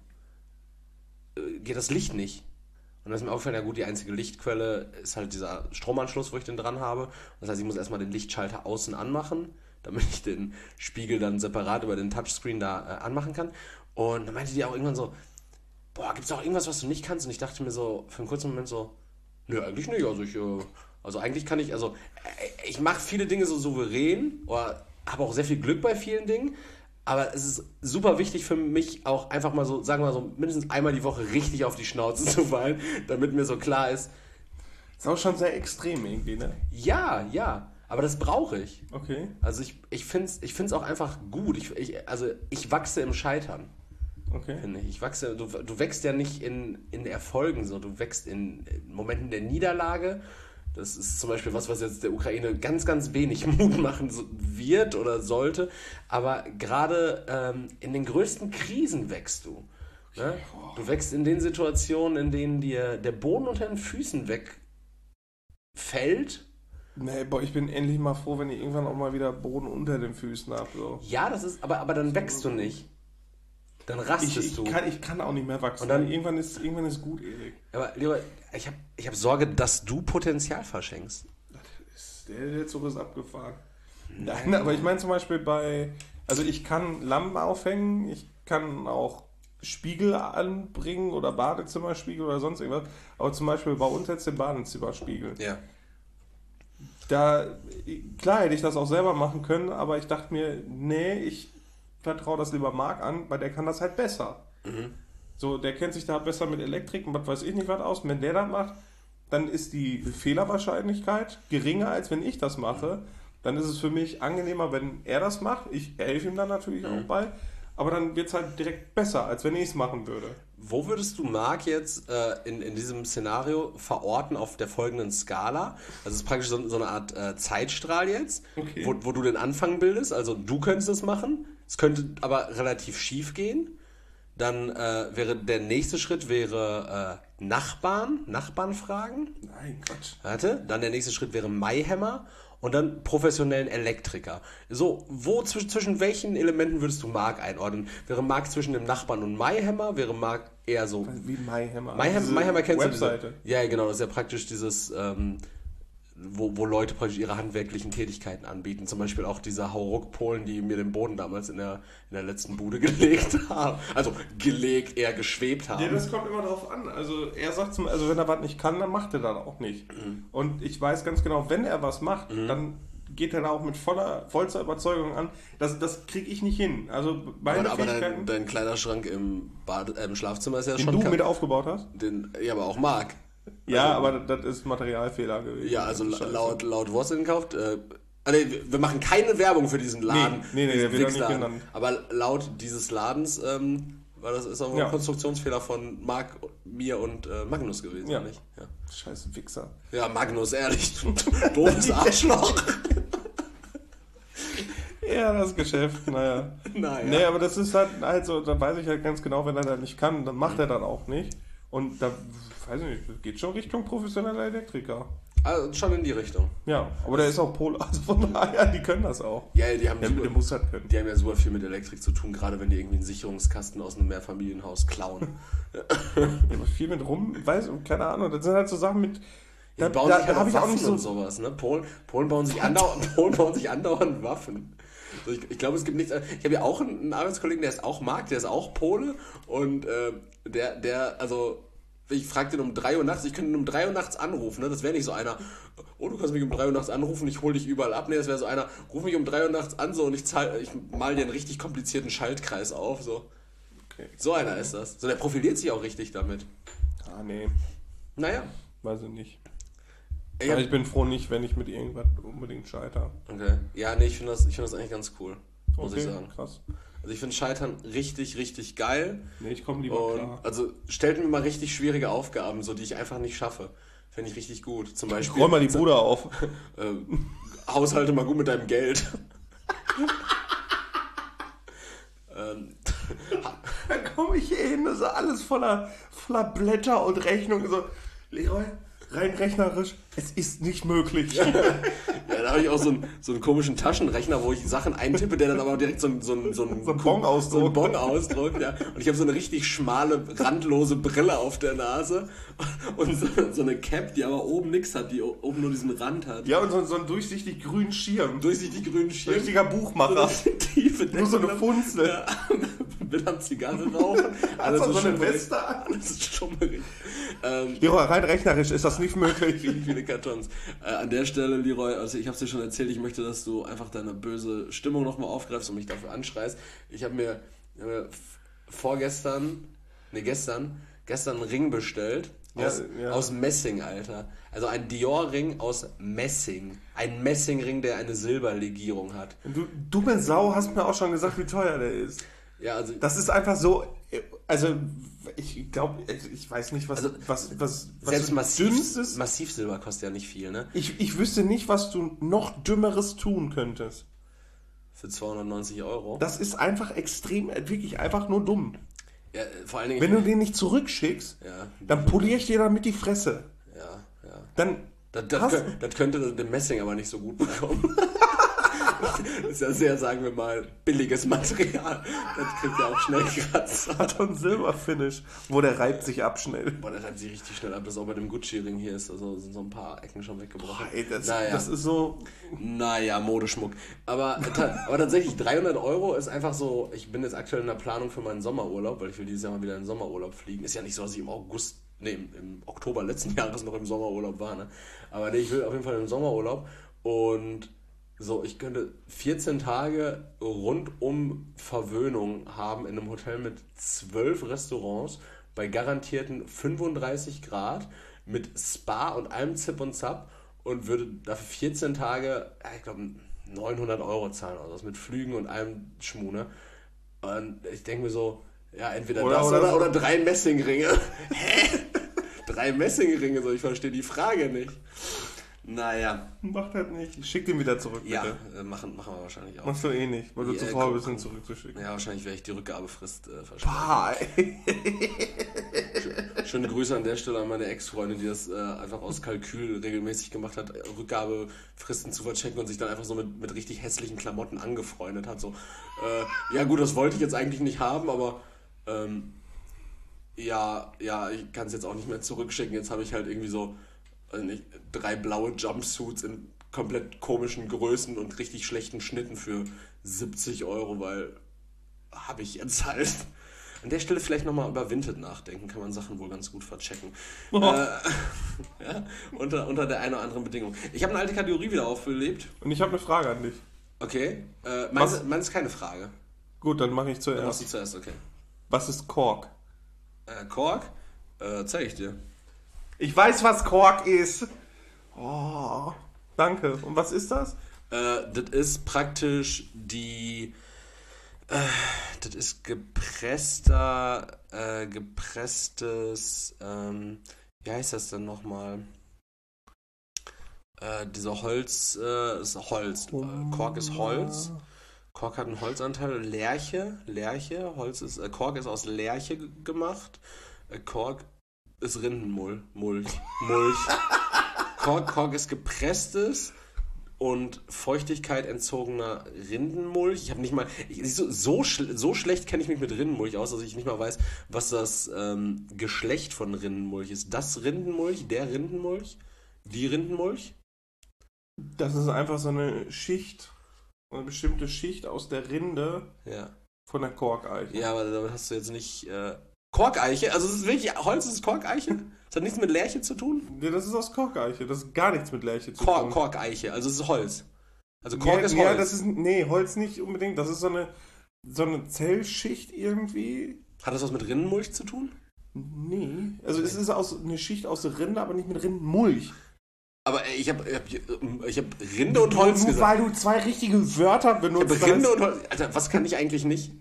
geht das Licht nicht? Und dann ist mir aufgefallen, ja gut, die einzige Lichtquelle ist halt dieser Stromanschluss, wo ich den dran habe. Das heißt, ich muss erstmal den Lichtschalter außen anmachen, damit ich den Spiegel dann separat über den Touchscreen da anmachen kann. Und dann meinte die auch irgendwann so, boah, gibt's auch irgendwas, was du nicht kannst? Und ich dachte mir so, für einen kurzen Moment so, nö, eigentlich nicht. Also eigentlich kann ich, ich mache viele Dinge so souverän oder habe auch sehr viel Glück bei vielen Dingen. Aber es ist super wichtig für mich auch einfach mal so, sagen wir mal so, mindestens einmal die Woche richtig auf die Schnauze zu fallen, damit mir so klar ist.
Ist auch schon sehr extrem irgendwie, ne?
Ja. Aber das brauche ich.
Okay.
Also ich find's auch einfach gut. Ich wachse im Scheitern.
Okay.
Finde ich. Du wächst ja nicht in Erfolgen, so. Du wächst in Momenten der Niederlage. Das ist zum Beispiel was jetzt der Ukraine ganz, ganz wenig Mut machen wird oder sollte. Aber gerade in den größten Krisen wächst du. Ne? Du wächst in den Situationen, in denen dir der Boden unter den Füßen wegfällt.
Nee, boah, ich bin endlich mal froh, wenn ich irgendwann auch mal wieder Boden unter den Füßen habe. So.
Ja, das ist, aber dann wächst du nicht. Dann rastest du.
Ich kann auch nicht mehr wachsen.
Und dann,
irgendwann ist gut, Erik.
Aber lieber, ich hab Sorge, dass du Potenzial verschenkst.
Der Zug ist abgefahren. Nein, aber ich meine zum Beispiel also ich kann Lampen aufhängen, ich kann auch Spiegel anbringen oder Badezimmerspiegel oder sonst irgendwas. Aber zum Beispiel bei uns jetzt den Badezimmerspiegel.
Ja.
Klar hätte ich das auch selber machen können, aber ich dachte mir, nee, ich vertraue das lieber Marc an, weil der kann das halt besser.
Mhm.
So, der kennt sich da besser mit Elektrik und was weiß ich nicht was aus. Und wenn der das macht, dann ist die Fehlerwahrscheinlichkeit geringer, als wenn ich das mache. Dann ist es für mich angenehmer, wenn er das macht. Ich helfe ihm dann natürlich auch bei. Aber dann wird es halt direkt besser, als wenn ich es machen würde.
Wo würdest du Marc jetzt in diesem Szenario verorten auf der folgenden Skala? Also es ist praktisch so eine Art Zeitstrahl jetzt,
okay.
wo du den Anfang bildest. Also du könntest es machen, es könnte aber relativ schief gehen. Dann wäre der nächste Schritt Nachbarn fragen.
Nein, Quatsch.
Warte, dann der nächste Schritt wäre Mayhemmer und dann professionellen Elektriker. So, zwischen welchen Elementen würdest du Marc einordnen? Wäre Marc zwischen dem Nachbarn und Mayhemmer? Wäre Marc eher so...
Wie Mayhemmer?
Mayhemmer kennst
Webseite.
du? Ja, genau, das ist ja praktisch dieses... Wo Leute praktisch ihre handwerklichen Tätigkeiten anbieten. Zum Beispiel auch diese Hauruck-Polen, die mir den Boden damals in der letzten Bude gelegt haben. Also gelegt, eher geschwebt haben.
Ja, das kommt immer drauf an. Also er sagt also wenn er was nicht kann, dann macht er das auch nicht. Mhm. Und ich weiß ganz genau, wenn er was macht, dann geht er da auch mit vollster Überzeugung an. Das kriege ich nicht hin. Also meine
aber dein Kleiderschrank im Schlafzimmer ist ja
den
schon...
du mit aufgebaut hast?
Ja, aber auch Marc.
Ja, aber das ist Materialfehler gewesen.
Ja, also laut Wurzeln gekauft. Wir machen keine Werbung für diesen Laden.
Nee, der wird nicht genannt.
Aber laut dieses Ladens weil das ist auch ein Konstruktionsfehler von Marc, mir und Magnus gewesen,
ja.
Nicht? Ja.
Scheiße Wichser.
Ja, Magnus, ehrlich. Doofes Arschloch.
Ja, das Geschäft, naja. Nee, aber das ist halt so, dann weiß ich halt ganz genau, wenn er das nicht kann, dann macht er das auch nicht. Und da, weiß ich nicht, das geht schon Richtung professioneller Elektriker.
Also schon in die Richtung.
Ja, aber der ist auch Pole, also von daher, die können das auch.
Ja, die haben
der muss das können.
Die haben ja super viel mit Elektrik zu tun, gerade wenn die irgendwie einen Sicherungskasten aus einem Mehrfamilienhaus klauen.
Ja, aber viel mit keine Ahnung, das sind halt so Sachen mit...
Da bauen sich halt auch Waffen und sowas, ne? Polen bauen sich andauernd Waffen. Also ich glaube, es gibt nichts... Ich habe ja auch einen Arbeitskollegen, der ist auch Marc, der ist auch Pole und also... Ich frage den um 3 Uhr nachts, ich könnte ihn um 3 Uhr nachts anrufen, ne? Das wäre nicht so einer, oh, du kannst mich um 3 Uhr nachts anrufen, ich hole dich überall ab. Ne, das wäre so einer, ruf mich um 3 Uhr nachts an, so, und ich mal dir einen richtig komplizierten Schaltkreis auf, so. Okay. So einer ist das. So, der profiliert sich auch richtig damit.
Ah, nee.
Naja.
Weiß ich nicht. Ich bin froh nicht, wenn ich mit irgendwas unbedingt scheitere.
Okay. Ja, nee, ich finde das eigentlich ganz cool, muss ich sagen.
Krass.
Also ich finde Scheitern richtig, richtig geil.
Nee, ich komme lieber klar.
Also stellt mir mal richtig schwierige Aufgaben, so die ich einfach nicht schaffe. Finde ich richtig gut. Zum Beispiel...
Räum mal die Bude auf.
Haushalte mal gut mit deinem Geld.
Dann komme ich hier hin, das ist alles voller Blätter und Rechnungen. So, Leroy, rein rechnerisch, es ist nicht möglich.
Ja, da habe ich auch so einen komischen Taschenrechner, wo ich Sachen eintippe, der dann aber direkt so einen
Bon
ausdruckt. Ja. Und ich habe so eine richtig schmale, randlose Brille auf der Nase und so eine Cap, die aber oben nichts hat, die oben nur diesen Rand hat.
Ja, und so einen durchsichtig grünen Schirm.
Richtiger
Buchmacher.
Tiefe
nur so eine Funzel.
Ja. Will am Zigarre rauchen.
Alles so eine Weste an.
Das ist schummrig.
Leroy, rein rechnerisch ist das nicht möglich.
Viele Kartons. An der Stelle, Leroy, also ich habe es dir schon erzählt, ich möchte, dass du einfach deine böse Stimmung nochmal aufgreifst und mich dafür anschreist. Ich habe mir gestern einen Ring bestellt. Aus Messing, Alter. Also ein Dior-Ring aus Messing. Ein Messingring, der eine Silberlegierung hat.
Du dumme Sau, hast mir auch schon gesagt, wie teuer der ist.
Ja, also...
Das ist einfach so... Also, ich glaube, ich weiß nicht, was
selbst Massivsilber kostet ja nicht viel, ne?
Ich wüsste nicht, was du noch Dümmeres tun könntest.
Für 290 €?
Das ist einfach extrem, wirklich einfach nur dumm.
Ja, vor allen Dingen...
Wenn du den nicht zurückschickst, dann poliere ich dir damit die Fresse.
Ja.
Dann...
Das könnte den Messing aber nicht so gut bekommen. Das ist ja sehr, sagen wir mal, billiges Material. Das kriegt ja auch schnell Kratzer.
Hat doch einen Silberfinish. Der reibt sich ab schnell.
Der reibt sich richtig schnell ab. Das auch bei dem Gucci-Ring hier ist. Also sind so ein paar Ecken schon weggebrochen.
Ey, das ist so...
Naja, Modeschmuck. Aber tatsächlich 300 € ist einfach so... Ich bin jetzt aktuell in der Planung für meinen Sommerurlaub, weil ich will dieses Jahr mal wieder in den Sommerurlaub fliegen. Ist ja nicht so, dass ich im Oktober letzten Jahres noch im Sommerurlaub war, ne? Aber nee, ich will auf jeden Fall im Sommerurlaub. Und so, ich könnte 14 Tage rundum Verwöhnung haben in einem Hotel mit 12 Restaurants bei garantierten 35 Grad mit Spa und allem Zip und Zap und würde dafür 14 Tage, ich glaube, 900 € zahlen, also das mit Flügen und allem Schmuh, ne? Und ich denke mir so, ja, entweder oder 3 Messingringe. Hä? 3 Messingringe, so, ich verstehe die Frage nicht. Naja.
Macht halt nicht. Schick den wieder zurück, bitte.
Ja, machen wir wahrscheinlich auch.
Machst du eh nicht, weil du zu faul bist, ihn zurückzuschicken.
Ja, wahrscheinlich werde ich die Rückgabefrist verschwenden. Schöne Grüße an der Stelle an meine Ex-Freundin, die das einfach aus Kalkül regelmäßig gemacht hat, Rückgabefristen zu verchecken und sich dann einfach so mit richtig hässlichen Klamotten angefreundet hat. So, ja gut, das wollte ich jetzt eigentlich nicht haben, aber ja, ich kann es jetzt auch nicht mehr zurückschicken. Jetzt habe ich halt irgendwie so 3 blaue Jumpsuits in komplett komischen Größen und richtig schlechten Schnitten für 70 €, weil habe ich jetzt halt. An der Stelle vielleicht nochmal über Vinted nachdenken, kann man Sachen wohl ganz gut verchecken. Oh. Ja, unter der einen oder anderen Bedingung. Ich habe eine alte Kategorie wieder aufgelebt.
Und ich habe eine Frage an dich.
Okay. Meine ist keine Frage.
Gut, dann mache ich zuerst.
Dann machst du zuerst, okay.
Was ist Kork?
Kork? Zeige ich dir.
Ich weiß, was Kork ist. Oh, danke. Und was ist das?
Das ist praktisch das ist gepresstes, wie heißt das denn nochmal? Dieser Holz, ist Holz. Kork ist Holz. Kork hat einen Holzanteil. Lärche, Kork ist aus Lärche gemacht. Kork ist Rindenmulch. Kork ist gepresstes und Feuchtigkeit entzogener Rindenmulch. Ich habe nicht mal... So schlecht kenne ich mich mit Rindenmulch aus, dass ich nicht mal weiß, was das Geschlecht von Rindenmulch ist. Das Rindenmulch, der Rindenmulch, die Rindenmulch?
Das ist einfach so eine Schicht, eine bestimmte Schicht aus der Rinde von der Korkeiche.
Ja, aber damit hast du jetzt nicht... Korkeiche? Also es ist wirklich Holz, ist Korkeiche? Das hat nichts mit Lärche zu tun?
Nee, das ist aus Korkeiche. Das ist gar nichts mit Lärche zu tun.
Korkeiche, also es ist Holz. Also Kork ist Holz.
Ja, das ist... Nee, Holz nicht unbedingt. Das ist so eine Zellschicht irgendwie.
Hat das was mit Rindenmulch zu tun?
Nee. Also es ist eine Schicht aus Rinde, aber nicht mit Rindenmulch.
Aber ich hab Rinde und Holz
nur
gesagt.
Weil du 2 richtige Wörter benutzt hast.
Ich hab Rinde und Holz... Alter, was kann ich eigentlich nicht?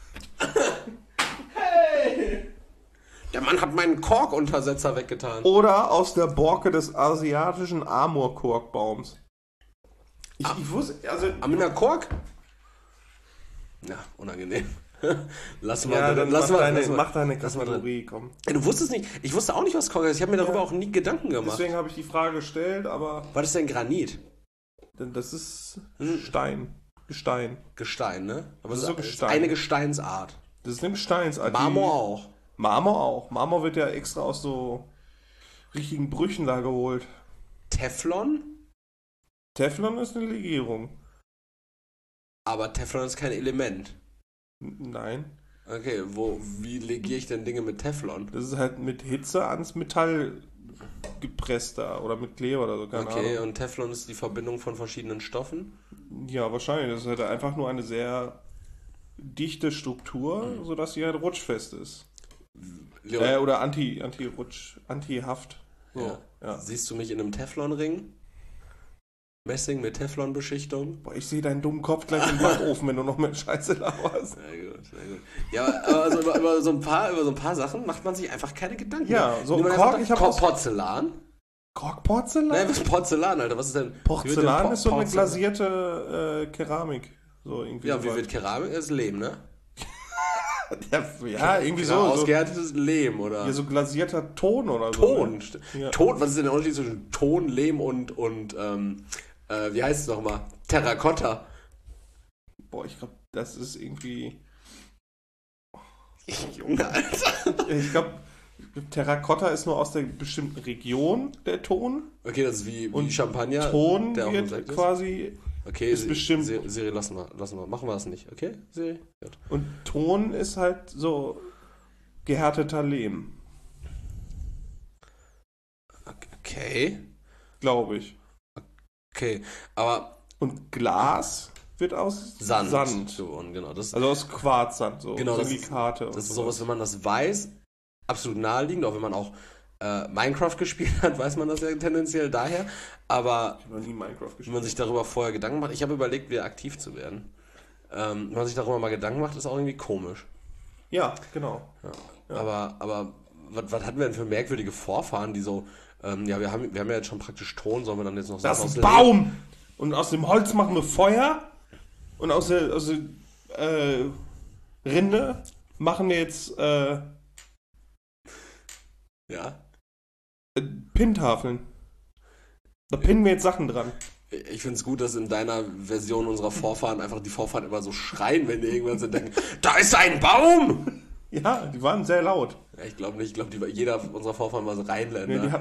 Der Mann hat meinen Korkuntersetzer weggetan.
Oder aus der Borke des asiatischen Amur-Korkbaums. Ich wusste, also...
Amina Kork? Ja, unangenehm. Lass mal.
Ja, dann mach deine
Kategorie,
Kategorie, komm.
Du wusstest nicht, ich wusste auch nicht, was Kork ist. Ich habe mir darüber auch nie Gedanken gemacht.
Deswegen habe ich die Frage gestellt, aber...
Was ist denn Granit?
Das ist Gestein,
ne? Aber
das ist so Gestein.
Eine Gesteinsart.
Das ist eine Gesteinsart.
Marmor auch.
Marmor auch. Marmor wird ja extra aus so richtigen Brüchen da geholt.
Teflon?
Teflon ist eine Legierung.
Aber Teflon ist kein Element.
Nein.
Okay, wie legiere ich denn Dinge mit Teflon?
Das ist halt mit Hitze ans Metall gepresst da oder mit Kleber oder so, keine Ahnung.
Okay, und Teflon ist die Verbindung von verschiedenen Stoffen?
Ja, wahrscheinlich. Das ist halt einfach nur eine sehr dichte Struktur, sodass sie halt rutschfest ist. Oder anti-rutsch, anti-haft. So, ja.
Siehst du mich in einem Teflonring? Messing mit Teflonbeschichtung?
Boah, ich sehe deinen dummen Kopf gleich im Backofen, wenn du noch mit Scheiße laberst.
Sehr gut. Ja, aber also über so ein paar Sachen macht man sich einfach keine Gedanken.
Ja, so ein Kork,
Porzellan?
Korkporzellan?
Nein, was ist Porzellan, Alter? Was ist denn?
Porzellan ist so eine glasierte Keramik. So irgendwie
ja, wie wird Keramik? Das ist Lehm, ne?
Ja, irgendwie so.
Ausgehärtetes Lehm, oder?
Ja, so glasierter Ton oder so.
Ton?
Ja.
Ton, was ist denn der Unterschied zwischen Ton, Lehm und wie heißt es nochmal? Terrakotta.
Boah, ich glaube, das ist irgendwie...
Junge, Alter.
Ich glaube, Terrakotta ist nur aus der bestimmten Region, der Ton.
Okay, das ist wie Champagner.
Ton
der
wird quasi...
Okay,
ist bestimmt...
Siri, lassen wir. Machen wir das nicht, okay? Siri? Gut.
Und Ton ist halt so gehärteter Lehm.
Okay.
Glaube ich.
Okay, aber...
Und Glas wird aus Sand.
Gewonnen, genau.
Also aus Quarzsand, so
genau,
Silikate.
Das ist sowas, wenn man das weiß, absolut naheliegend, auch wenn man auch Minecraft gespielt hat, weiß man das ja tendenziell daher. Aber
ich habe noch nie Minecraft gespielt.
Wenn man sich darüber vorher Gedanken macht, ich habe überlegt, wieder aktiv zu werden. Wenn man sich darüber mal Gedanken macht, ist auch irgendwie komisch.
Ja, genau.
Ja. Aber was hatten wir denn für merkwürdige Vorfahren, die so, wir haben ja jetzt schon praktisch Ton, sollen wir dann jetzt noch
das ist ein Baum! Und aus dem Holz machen wir Feuer und aus der Rinde machen wir jetzt Pinntafeln. Da pinnen wir jetzt Sachen dran.
Ich finde es gut, dass in deiner Version unserer Vorfahren einfach die Vorfahren immer so schreien, wenn die irgendwann so denken, da ist ein Baum!
Ja, die waren sehr laut.
Ja, ich glaube nicht. Ich glaube, jeder unserer Vorfahren war so Rheinländer.
Nee,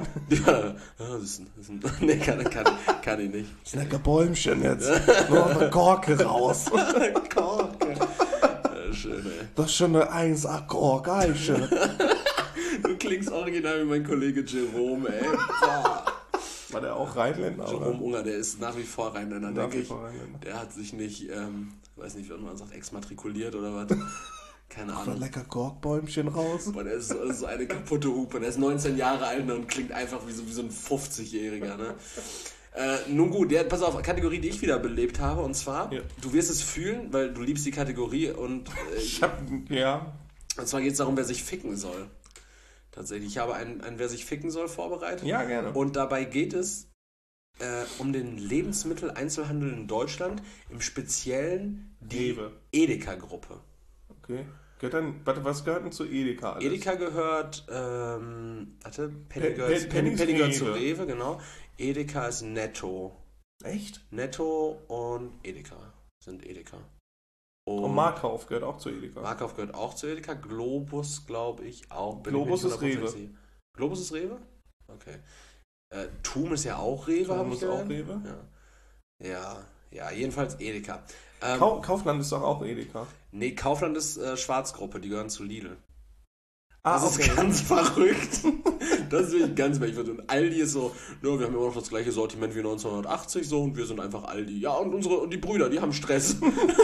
nee, kann ich nicht.
Das ist lecker Bäumchen jetzt. Nur eine Korke raus.
Korke. Ja, schön, ey.
Das ist schon eine 1A-Korke.
Du klingst original wie mein Kollege Jerome, ey. Boah.
War der auch Rheinländer?
Jerome Unger, der ist nach wie vor Rheinländer, denke ich.
Rheinländer.
Der hat sich nicht, weiß nicht, wie man sagt, exmatrikuliert oder was. Keine Ahnung.
Lecker Korkbäumchen raus.
Boah, der ist so eine kaputte Hupe. Der ist 19 Jahre alt und klingt einfach wie so ein 50-Jähriger, ne? Nun gut, pass auf, Kategorie, die ich wieder belebt habe, und zwar, Du wirst es fühlen, weil du liebst die Kategorie und und zwar geht es darum, wer sich ficken soll. Tatsächlich, ich habe ein wer sich ficken soll vorbereitet.
Ja, gerne.
Und dabei geht es um den Lebensmitteleinzelhandel in Deutschland, im Speziellen die Edeka-Gruppe.
Okay. Was gehört denn zu Edeka alles?
Edeka gehört, Penny gehört zu Rewe, genau. Edeka ist Netto.
Echt?
Netto und Edeka sind Edeka.
Und Markauf gehört auch zu Edeka.
Markauf gehört auch zu Edeka. Globus, glaube ich, auch.
Globus ist Rewe.
Globus ist Rewe? Okay. TUM ist ja auch Rewe, habe ich gehört.
Auch Rewe?
Ja, jedenfalls Edeka.
Kaufland ist doch auch Edeka.
Nee, Kaufland ist Schwarzgruppe, die gehören zu Lidl.
Das
ist ganz verrückt. Das ist wirklich ganz merkwürdig. Und Aldi ist so, wir haben immer noch das gleiche Sortiment wie 1980 so und wir sind einfach Aldi. Ja, und die Brüder, die haben Stress.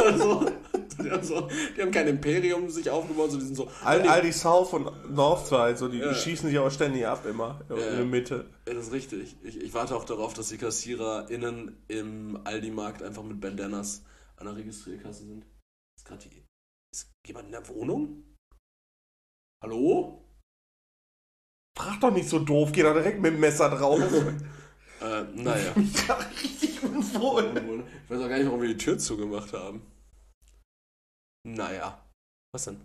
Die haben kein Imperium sich aufgebaut, so die sind so.
Aldi South und Northside, so die schießen sich aber ständig ab immer in der Mitte.
Ja, das ist richtig. Ich warte auch darauf, dass die KassiererInnen im Aldi-Markt einfach mit Bandanas an der Registrierkasse sind. Ist jemand in der Wohnung? Hallo?
Frag doch nicht so doof, geh da direkt mit dem Messer drauf.
Naja.
Ich war richtig unwohl.
Ich weiß auch gar nicht, warum wir die Tür zugemacht haben. Naja. Was denn?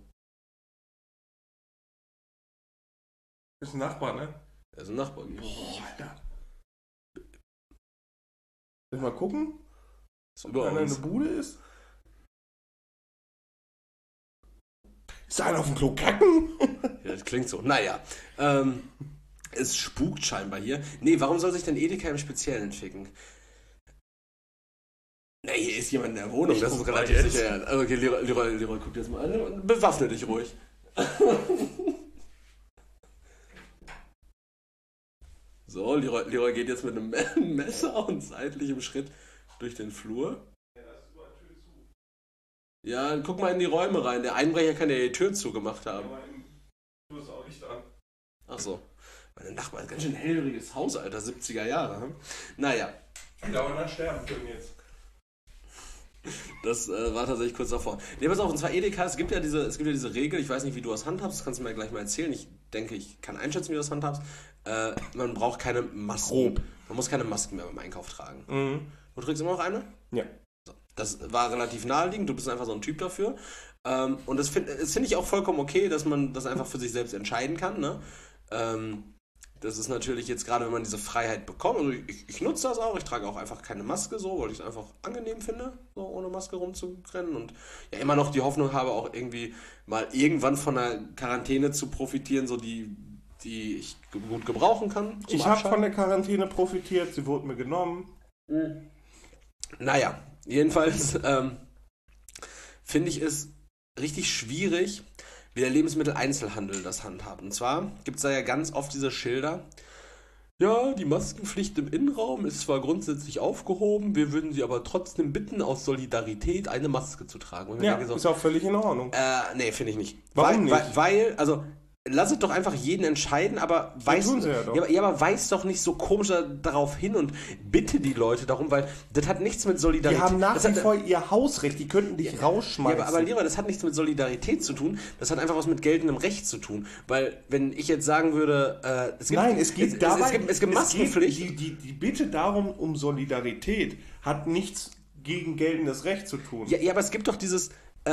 Ist ein Nachbar, ne?
Er ist ein Nachbar.
Boah, Alter. Soll ich mal gucken?
Ob
einer in der Bude ist? Ist einer auf dem Klo kacken?
Ja, das klingt so. Naja. Es spukt scheinbar hier. Nee, warum soll sich denn Edeka im Speziellen ficken? Na, hier ist jemand in der Wohnung, das ist relativ sicher. Also, okay, Leroy, guck dir das mal an und bewaffne dich ruhig. So, Leroy geht jetzt mit einem Messer und seitlichem Schritt durch den Flur. Ja, guck mal in die Räume rein. Der Einbrecher kann ja die Tür zugemacht haben.
Ja, du bist auch nicht an.
Ach so. Meine Nachbar ist ganz schön hellriges Haus, Alter. 70er Jahre. Hm? Naja.
Ich glaube, nach sterben können jetzt.
Das war tatsächlich kurz davor. Nee, pass auf, und zwar Edeka, es gibt ja diese Regel, ich weiß nicht, wie du das handhabst, das kannst du mir gleich mal erzählen. Ich denke, ich kann einschätzen, wie du das handhabst. Man braucht keine Masken. Man muss keine Masken mehr beim Einkauf tragen.
Mhm.
Du trägst immer noch eine?
Ja.
So. Das war relativ naheliegend, du bist einfach so ein Typ dafür. Und das finde ich auch vollkommen okay, dass man das einfach für sich selbst entscheiden kann. Ne? das ist natürlich jetzt gerade, wenn man diese Freiheit bekommt, also ich nutze das auch, ich trage auch einfach keine Maske so, weil ich es einfach angenehm finde, so ohne Maske rumzurennen und ja immer noch die Hoffnung habe, auch irgendwie mal irgendwann von einer Quarantäne zu profitieren, so die ich gut gebrauchen kann.
Ich habe von der Quarantäne profitiert, sie wurde mir genommen.
Naja, jedenfalls finde ich es richtig schwierig, wie der Lebensmitteleinzelhandel das handhabt. Und zwar gibt es da ja ganz oft diese Schilder, ja, die Maskenpflicht im Innenraum ist zwar grundsätzlich aufgehoben, wir würden Sie aber trotzdem bitten, aus Solidarität eine Maske zu tragen. Und
ja, ist auch völlig in Ordnung.
Nee, finde ich nicht.
Warum nicht?
Weil, also, lass es doch einfach jeden entscheiden, aber weiß,
tun sie ja doch.
Ja, aber weiß doch nicht so komisch darauf hin und bitte die Leute darum, weil das hat nichts mit Solidarität.
Die haben nach wie vor ihr Hausrecht, die könnten dich rausschmeißen.
Ja, aber lieber, das hat nichts mit Solidarität zu tun, das hat einfach was mit geltendem Recht zu tun. Weil, wenn ich jetzt sagen würde,
es gibt
Maskenpflicht.
Die Bitte darum, um Solidarität, hat nichts gegen geltendes Recht zu tun.
Ja, aber es gibt doch diese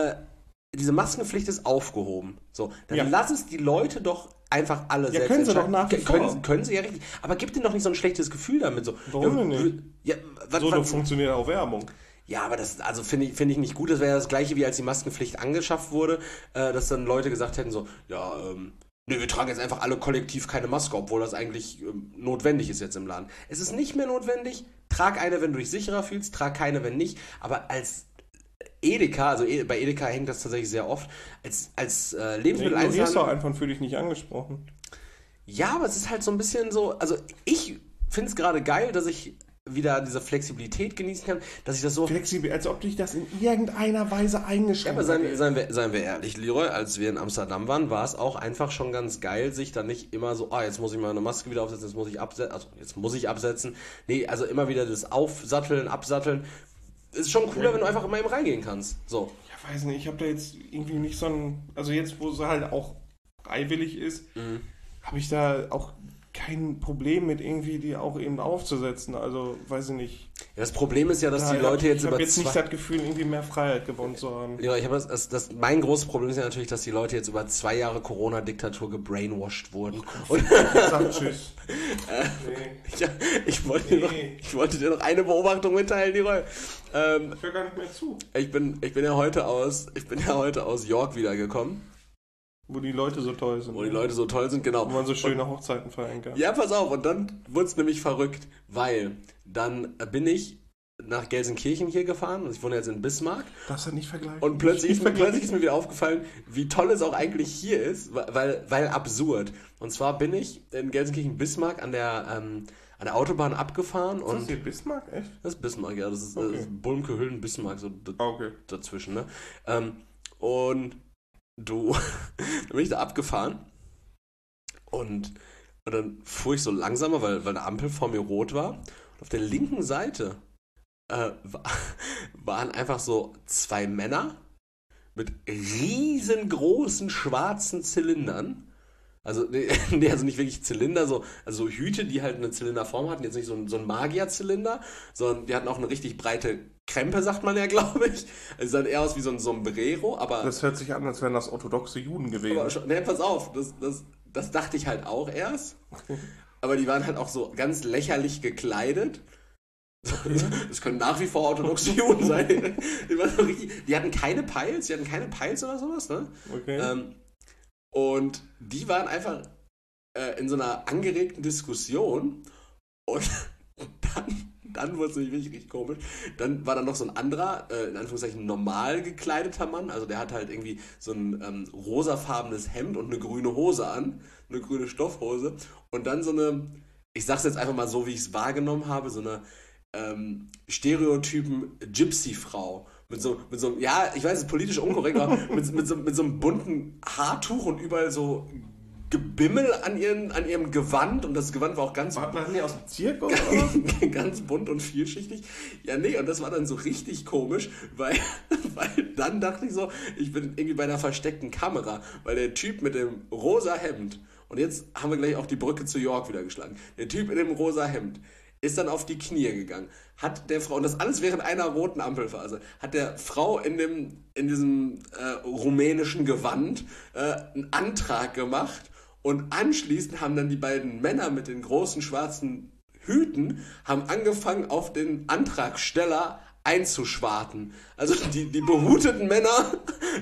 Maskenpflicht ist aufgehoben. So, dann lass es die Leute doch einfach alle selbst
können sie doch nach wie vor.
Können sie ja richtig. Aber gib denen doch nicht so ein schlechtes Gefühl damit. So,
warum denn nicht?
Ja,
so funktioniert auch Werbung.
Ja, aber das also finde ich nicht gut. Das wäre das Gleiche, wie als die Maskenpflicht angeschafft wurde, dass dann Leute gesagt hätten so, ja, nee, wir tragen jetzt einfach alle kollektiv keine Maske, obwohl das eigentlich notwendig ist jetzt im Laden. Es ist nicht mehr notwendig. Trag eine, wenn du dich sicherer fühlst, trag keine, wenn nicht. Aber als Edeka, also bei Edeka hängt das tatsächlich sehr oft, als Lebensmitteleinzelhandel...
Du wirst doch einfach für dich nicht angesprochen.
Ja, aber es ist halt so ein bisschen so, also ich finde es gerade geil, dass ich wieder diese Flexibilität genießen kann, dass ich das so...
Flexibel, als ob dich das in irgendeiner Weise eingeschränkt
Ja, aber seien wir ehrlich, Leroy, als wir in Amsterdam waren, war es auch einfach schon ganz geil, sich dann nicht immer so, jetzt muss ich mal eine Maske wieder aufsetzen, jetzt muss ich absetzen. Nee, also immer wieder das Aufsatteln, Absatteln. Ist schon cooler, wenn du einfach immer eben reingehen kannst. So.
Ja, weiß nicht, ich habe da jetzt irgendwie nicht so ein... Also jetzt, wo es halt auch freiwillig ist, habe ich da auch kein Problem mit irgendwie die auch eben aufzusetzen. Also, weiß ich nicht.
Ja, das Problem ist ja, dass die Leute jetzt
Ich habe jetzt nicht das Gefühl, irgendwie mehr Freiheit gewonnen zu haben.
Ja, ich habe mein großes Problem ist ja natürlich, dass die Leute jetzt über 2 Jahre Corona-Diktatur gebrainwashed wurden. Und
sag tschüss.
Ja, ich wollte dir noch eine Beobachtung mitteilen, Leroy.
Ich höre gar nicht mehr zu.
Ich bin ja heute aus York wiedergekommen.
Wo die Leute so toll sind.
Wo die Leute so toll sind, genau.
Wo man so schöne Hochzeiten feiern kann.
Ja, pass auf. Und dann wurde es nämlich verrückt, weil dann bin ich nach Gelsenkirchen hier gefahren und ich wohne jetzt in Bismarck.
Darfst du nicht vergleichen?
Und plötzlich ist mir wieder aufgefallen, wie toll es auch eigentlich hier ist, weil absurd. Und zwar bin ich in Gelsenkirchen-Bismarck an der Autobahn abgefahren.
Ist das hier Bismarck, echt?
Das ist Bismarck, ja. Das ist
okay.
Bulmke, Hüllen, Bismarck, so
okay.
Dazwischen, ne? Und dann bin ich da abgefahren und dann fuhr ich so langsamer, weil eine Ampel vor mir rot war. Und auf der linken Seite waren einfach so 2 Männer mit riesengroßen schwarzen Zylindern. Also, also nicht wirklich Zylinder, also Hüte, die halt eine Zylinderform hatten, jetzt nicht so ein Magierzylinder, sondern die hatten auch eine richtig breite Krempe, sagt man ja, glaube ich. Also sahen eher aus wie so ein Sombrero, aber...
Das hört sich an, als wären das orthodoxe Juden gewesen.
Ne, pass auf, das dachte ich halt auch erst. Aber die waren halt auch so ganz lächerlich gekleidet. Das können nach wie vor orthodoxe Juden sein. Die hatten keine Peils, oder sowas, ne?
Okay.
Und die waren einfach in so einer angeregten Diskussion und dann wurde es nämlich richtig komisch. Dann war da noch so ein anderer, in Anführungszeichen normal gekleideter Mann, also der hat halt irgendwie so ein rosafarbenes Hemd und eine grüne Hose an, eine grüne Stoffhose und dann so eine, ich sag's jetzt einfach mal so, wie ich es wahrgenommen habe, so eine Stereotypen Gypsy-Frau. Mit so einem, ja, ich weiß, es ist politisch unkorrekt, aber mit so einem bunten Haartuch und überall so Gebimmel an ihrem Gewand und das Gewand war auch ganz...
Waren die aus dem Zirkus?
Ganz bunt und vielschichtig. Ja, nee, und das war dann so richtig komisch, weil dann dachte ich so, ich bin irgendwie bei einer versteckten Kamera, weil der Typ mit dem rosa Hemd, und jetzt haben wir gleich auch die Brücke zu York wieder geschlagen, der Typ in dem rosa Hemd ist dann auf die Knie gegangen, hat der Frau, und das alles während einer roten Ampelphase, hat der Frau in diesem rumänischen Gewand einen Antrag gemacht Und anschließend haben dann die beiden Männer mit den großen schwarzen Hüten haben angefangen, auf den Antragsteller einzuschwarten. Also die behuteten Männer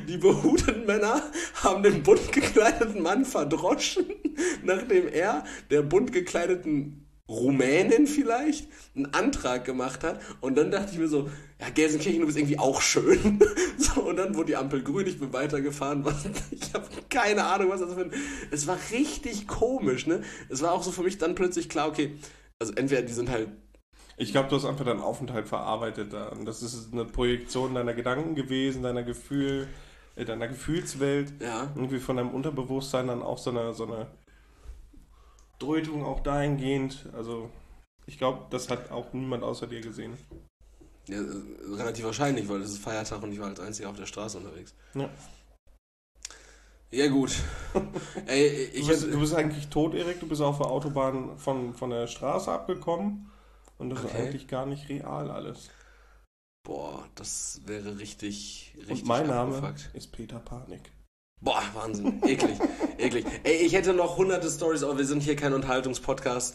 haben den bunt gekleideten Mann verdroschen, nachdem er der bunt gekleideten Rumänin vielleicht einen Antrag gemacht hat. Und dann dachte ich mir so, ja, Gelsenkirchen, du bist irgendwie auch schön. So, und dann wurde die Ampel grün, ich bin weitergefahren. Ich habe keine Ahnung, was das für ein... Es war richtig komisch, ne? Es war auch so für mich dann plötzlich klar, okay, also entweder die sind halt...
Ich glaube, du hast einfach deinen Aufenthalt verarbeitet da. Und das ist eine Projektion deiner Gedanken gewesen, deiner Gefühlswelt.
Ja.
Irgendwie von deinem Unterbewusstsein dann auch so eine Deutung auch dahingehend. Also ich glaube, das hat auch niemand außer dir gesehen.
Ja, relativ wahrscheinlich, weil es ist Feiertag und ich war als Einziger auf der Straße unterwegs.
Ja.
Ja, gut. Ey,
du bist eigentlich tot, Erik. Du bist auf der Autobahn von der Straße abgekommen. Und das ist eigentlich gar nicht real alles.
Boah, das wäre richtig
und mein Name ist Peter Panik.
Boah, Wahnsinn. Eklig. Ey, ich hätte noch hunderte Stories, aber wir sind hier kein Unterhaltungspodcast.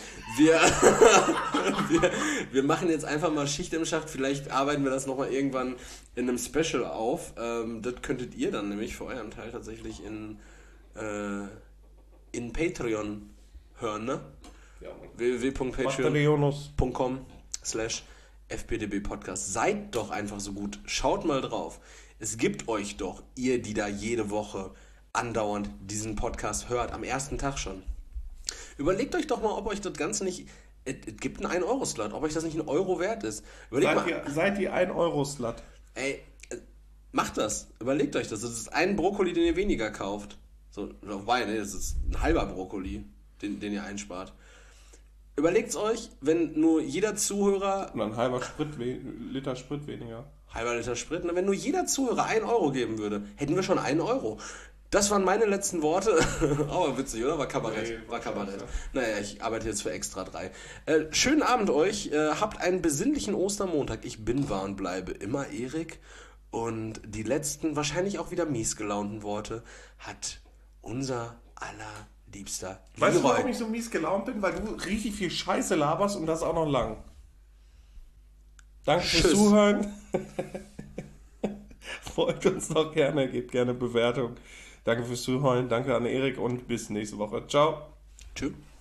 Wir machen jetzt einfach mal Schicht im Schacht. Vielleicht arbeiten wir das nochmal irgendwann in einem Special auf. Das könntet ihr dann nämlich für euren Teil tatsächlich in Patreon hören, ne? Ja, www.patreon.com/fpdb-podcast. Seid doch einfach so gut. Schaut mal drauf. Es gibt euch doch, ihr, die da jede Woche andauernd diesen Podcast hört, am ersten Tag schon. Überlegt euch doch mal, ob euch das Ganze nicht... Es gibt einen 1-Euro-Slot, ob euch das nicht ein Euro wert ist.
Seid ihr 1-Euro-Slot?
Ey, macht das. Überlegt euch das. Das ist ein Brokkoli, den ihr weniger kauft. So, das ist ein halber Brokkoli, den ihr einspart. Überlegt's euch, wenn nur jeder Zuhörer...
Und ein halber Liter Sprit weniger.
Halber Liter Sprit. Und wenn nur jeder Zuhörer 1 Euro geben würde, hätten wir schon 1 Euro. Das waren meine letzten Worte. Aber witzig, oder? War Kabarett. Nee, war Kabarett. Naja, ich arbeite jetzt für Extra 3. Schönen Abend euch. Habt einen besinnlichen Ostermontag. Ich bin, war und bleibe immer Erik. Und die letzten, wahrscheinlich auch wieder mies gelaunten Worte hat unser allerliebster
Leroy. Weißt du, warum ich so mies gelaunt bin? Weil du richtig viel Scheiße laberst und das auch noch lang. Danke fürs Zuhören. Folgt uns doch gerne, gebt gerne Bewertung. Danke fürs Zuhören, danke an Erik und bis nächste Woche. Ciao.
Tschüss.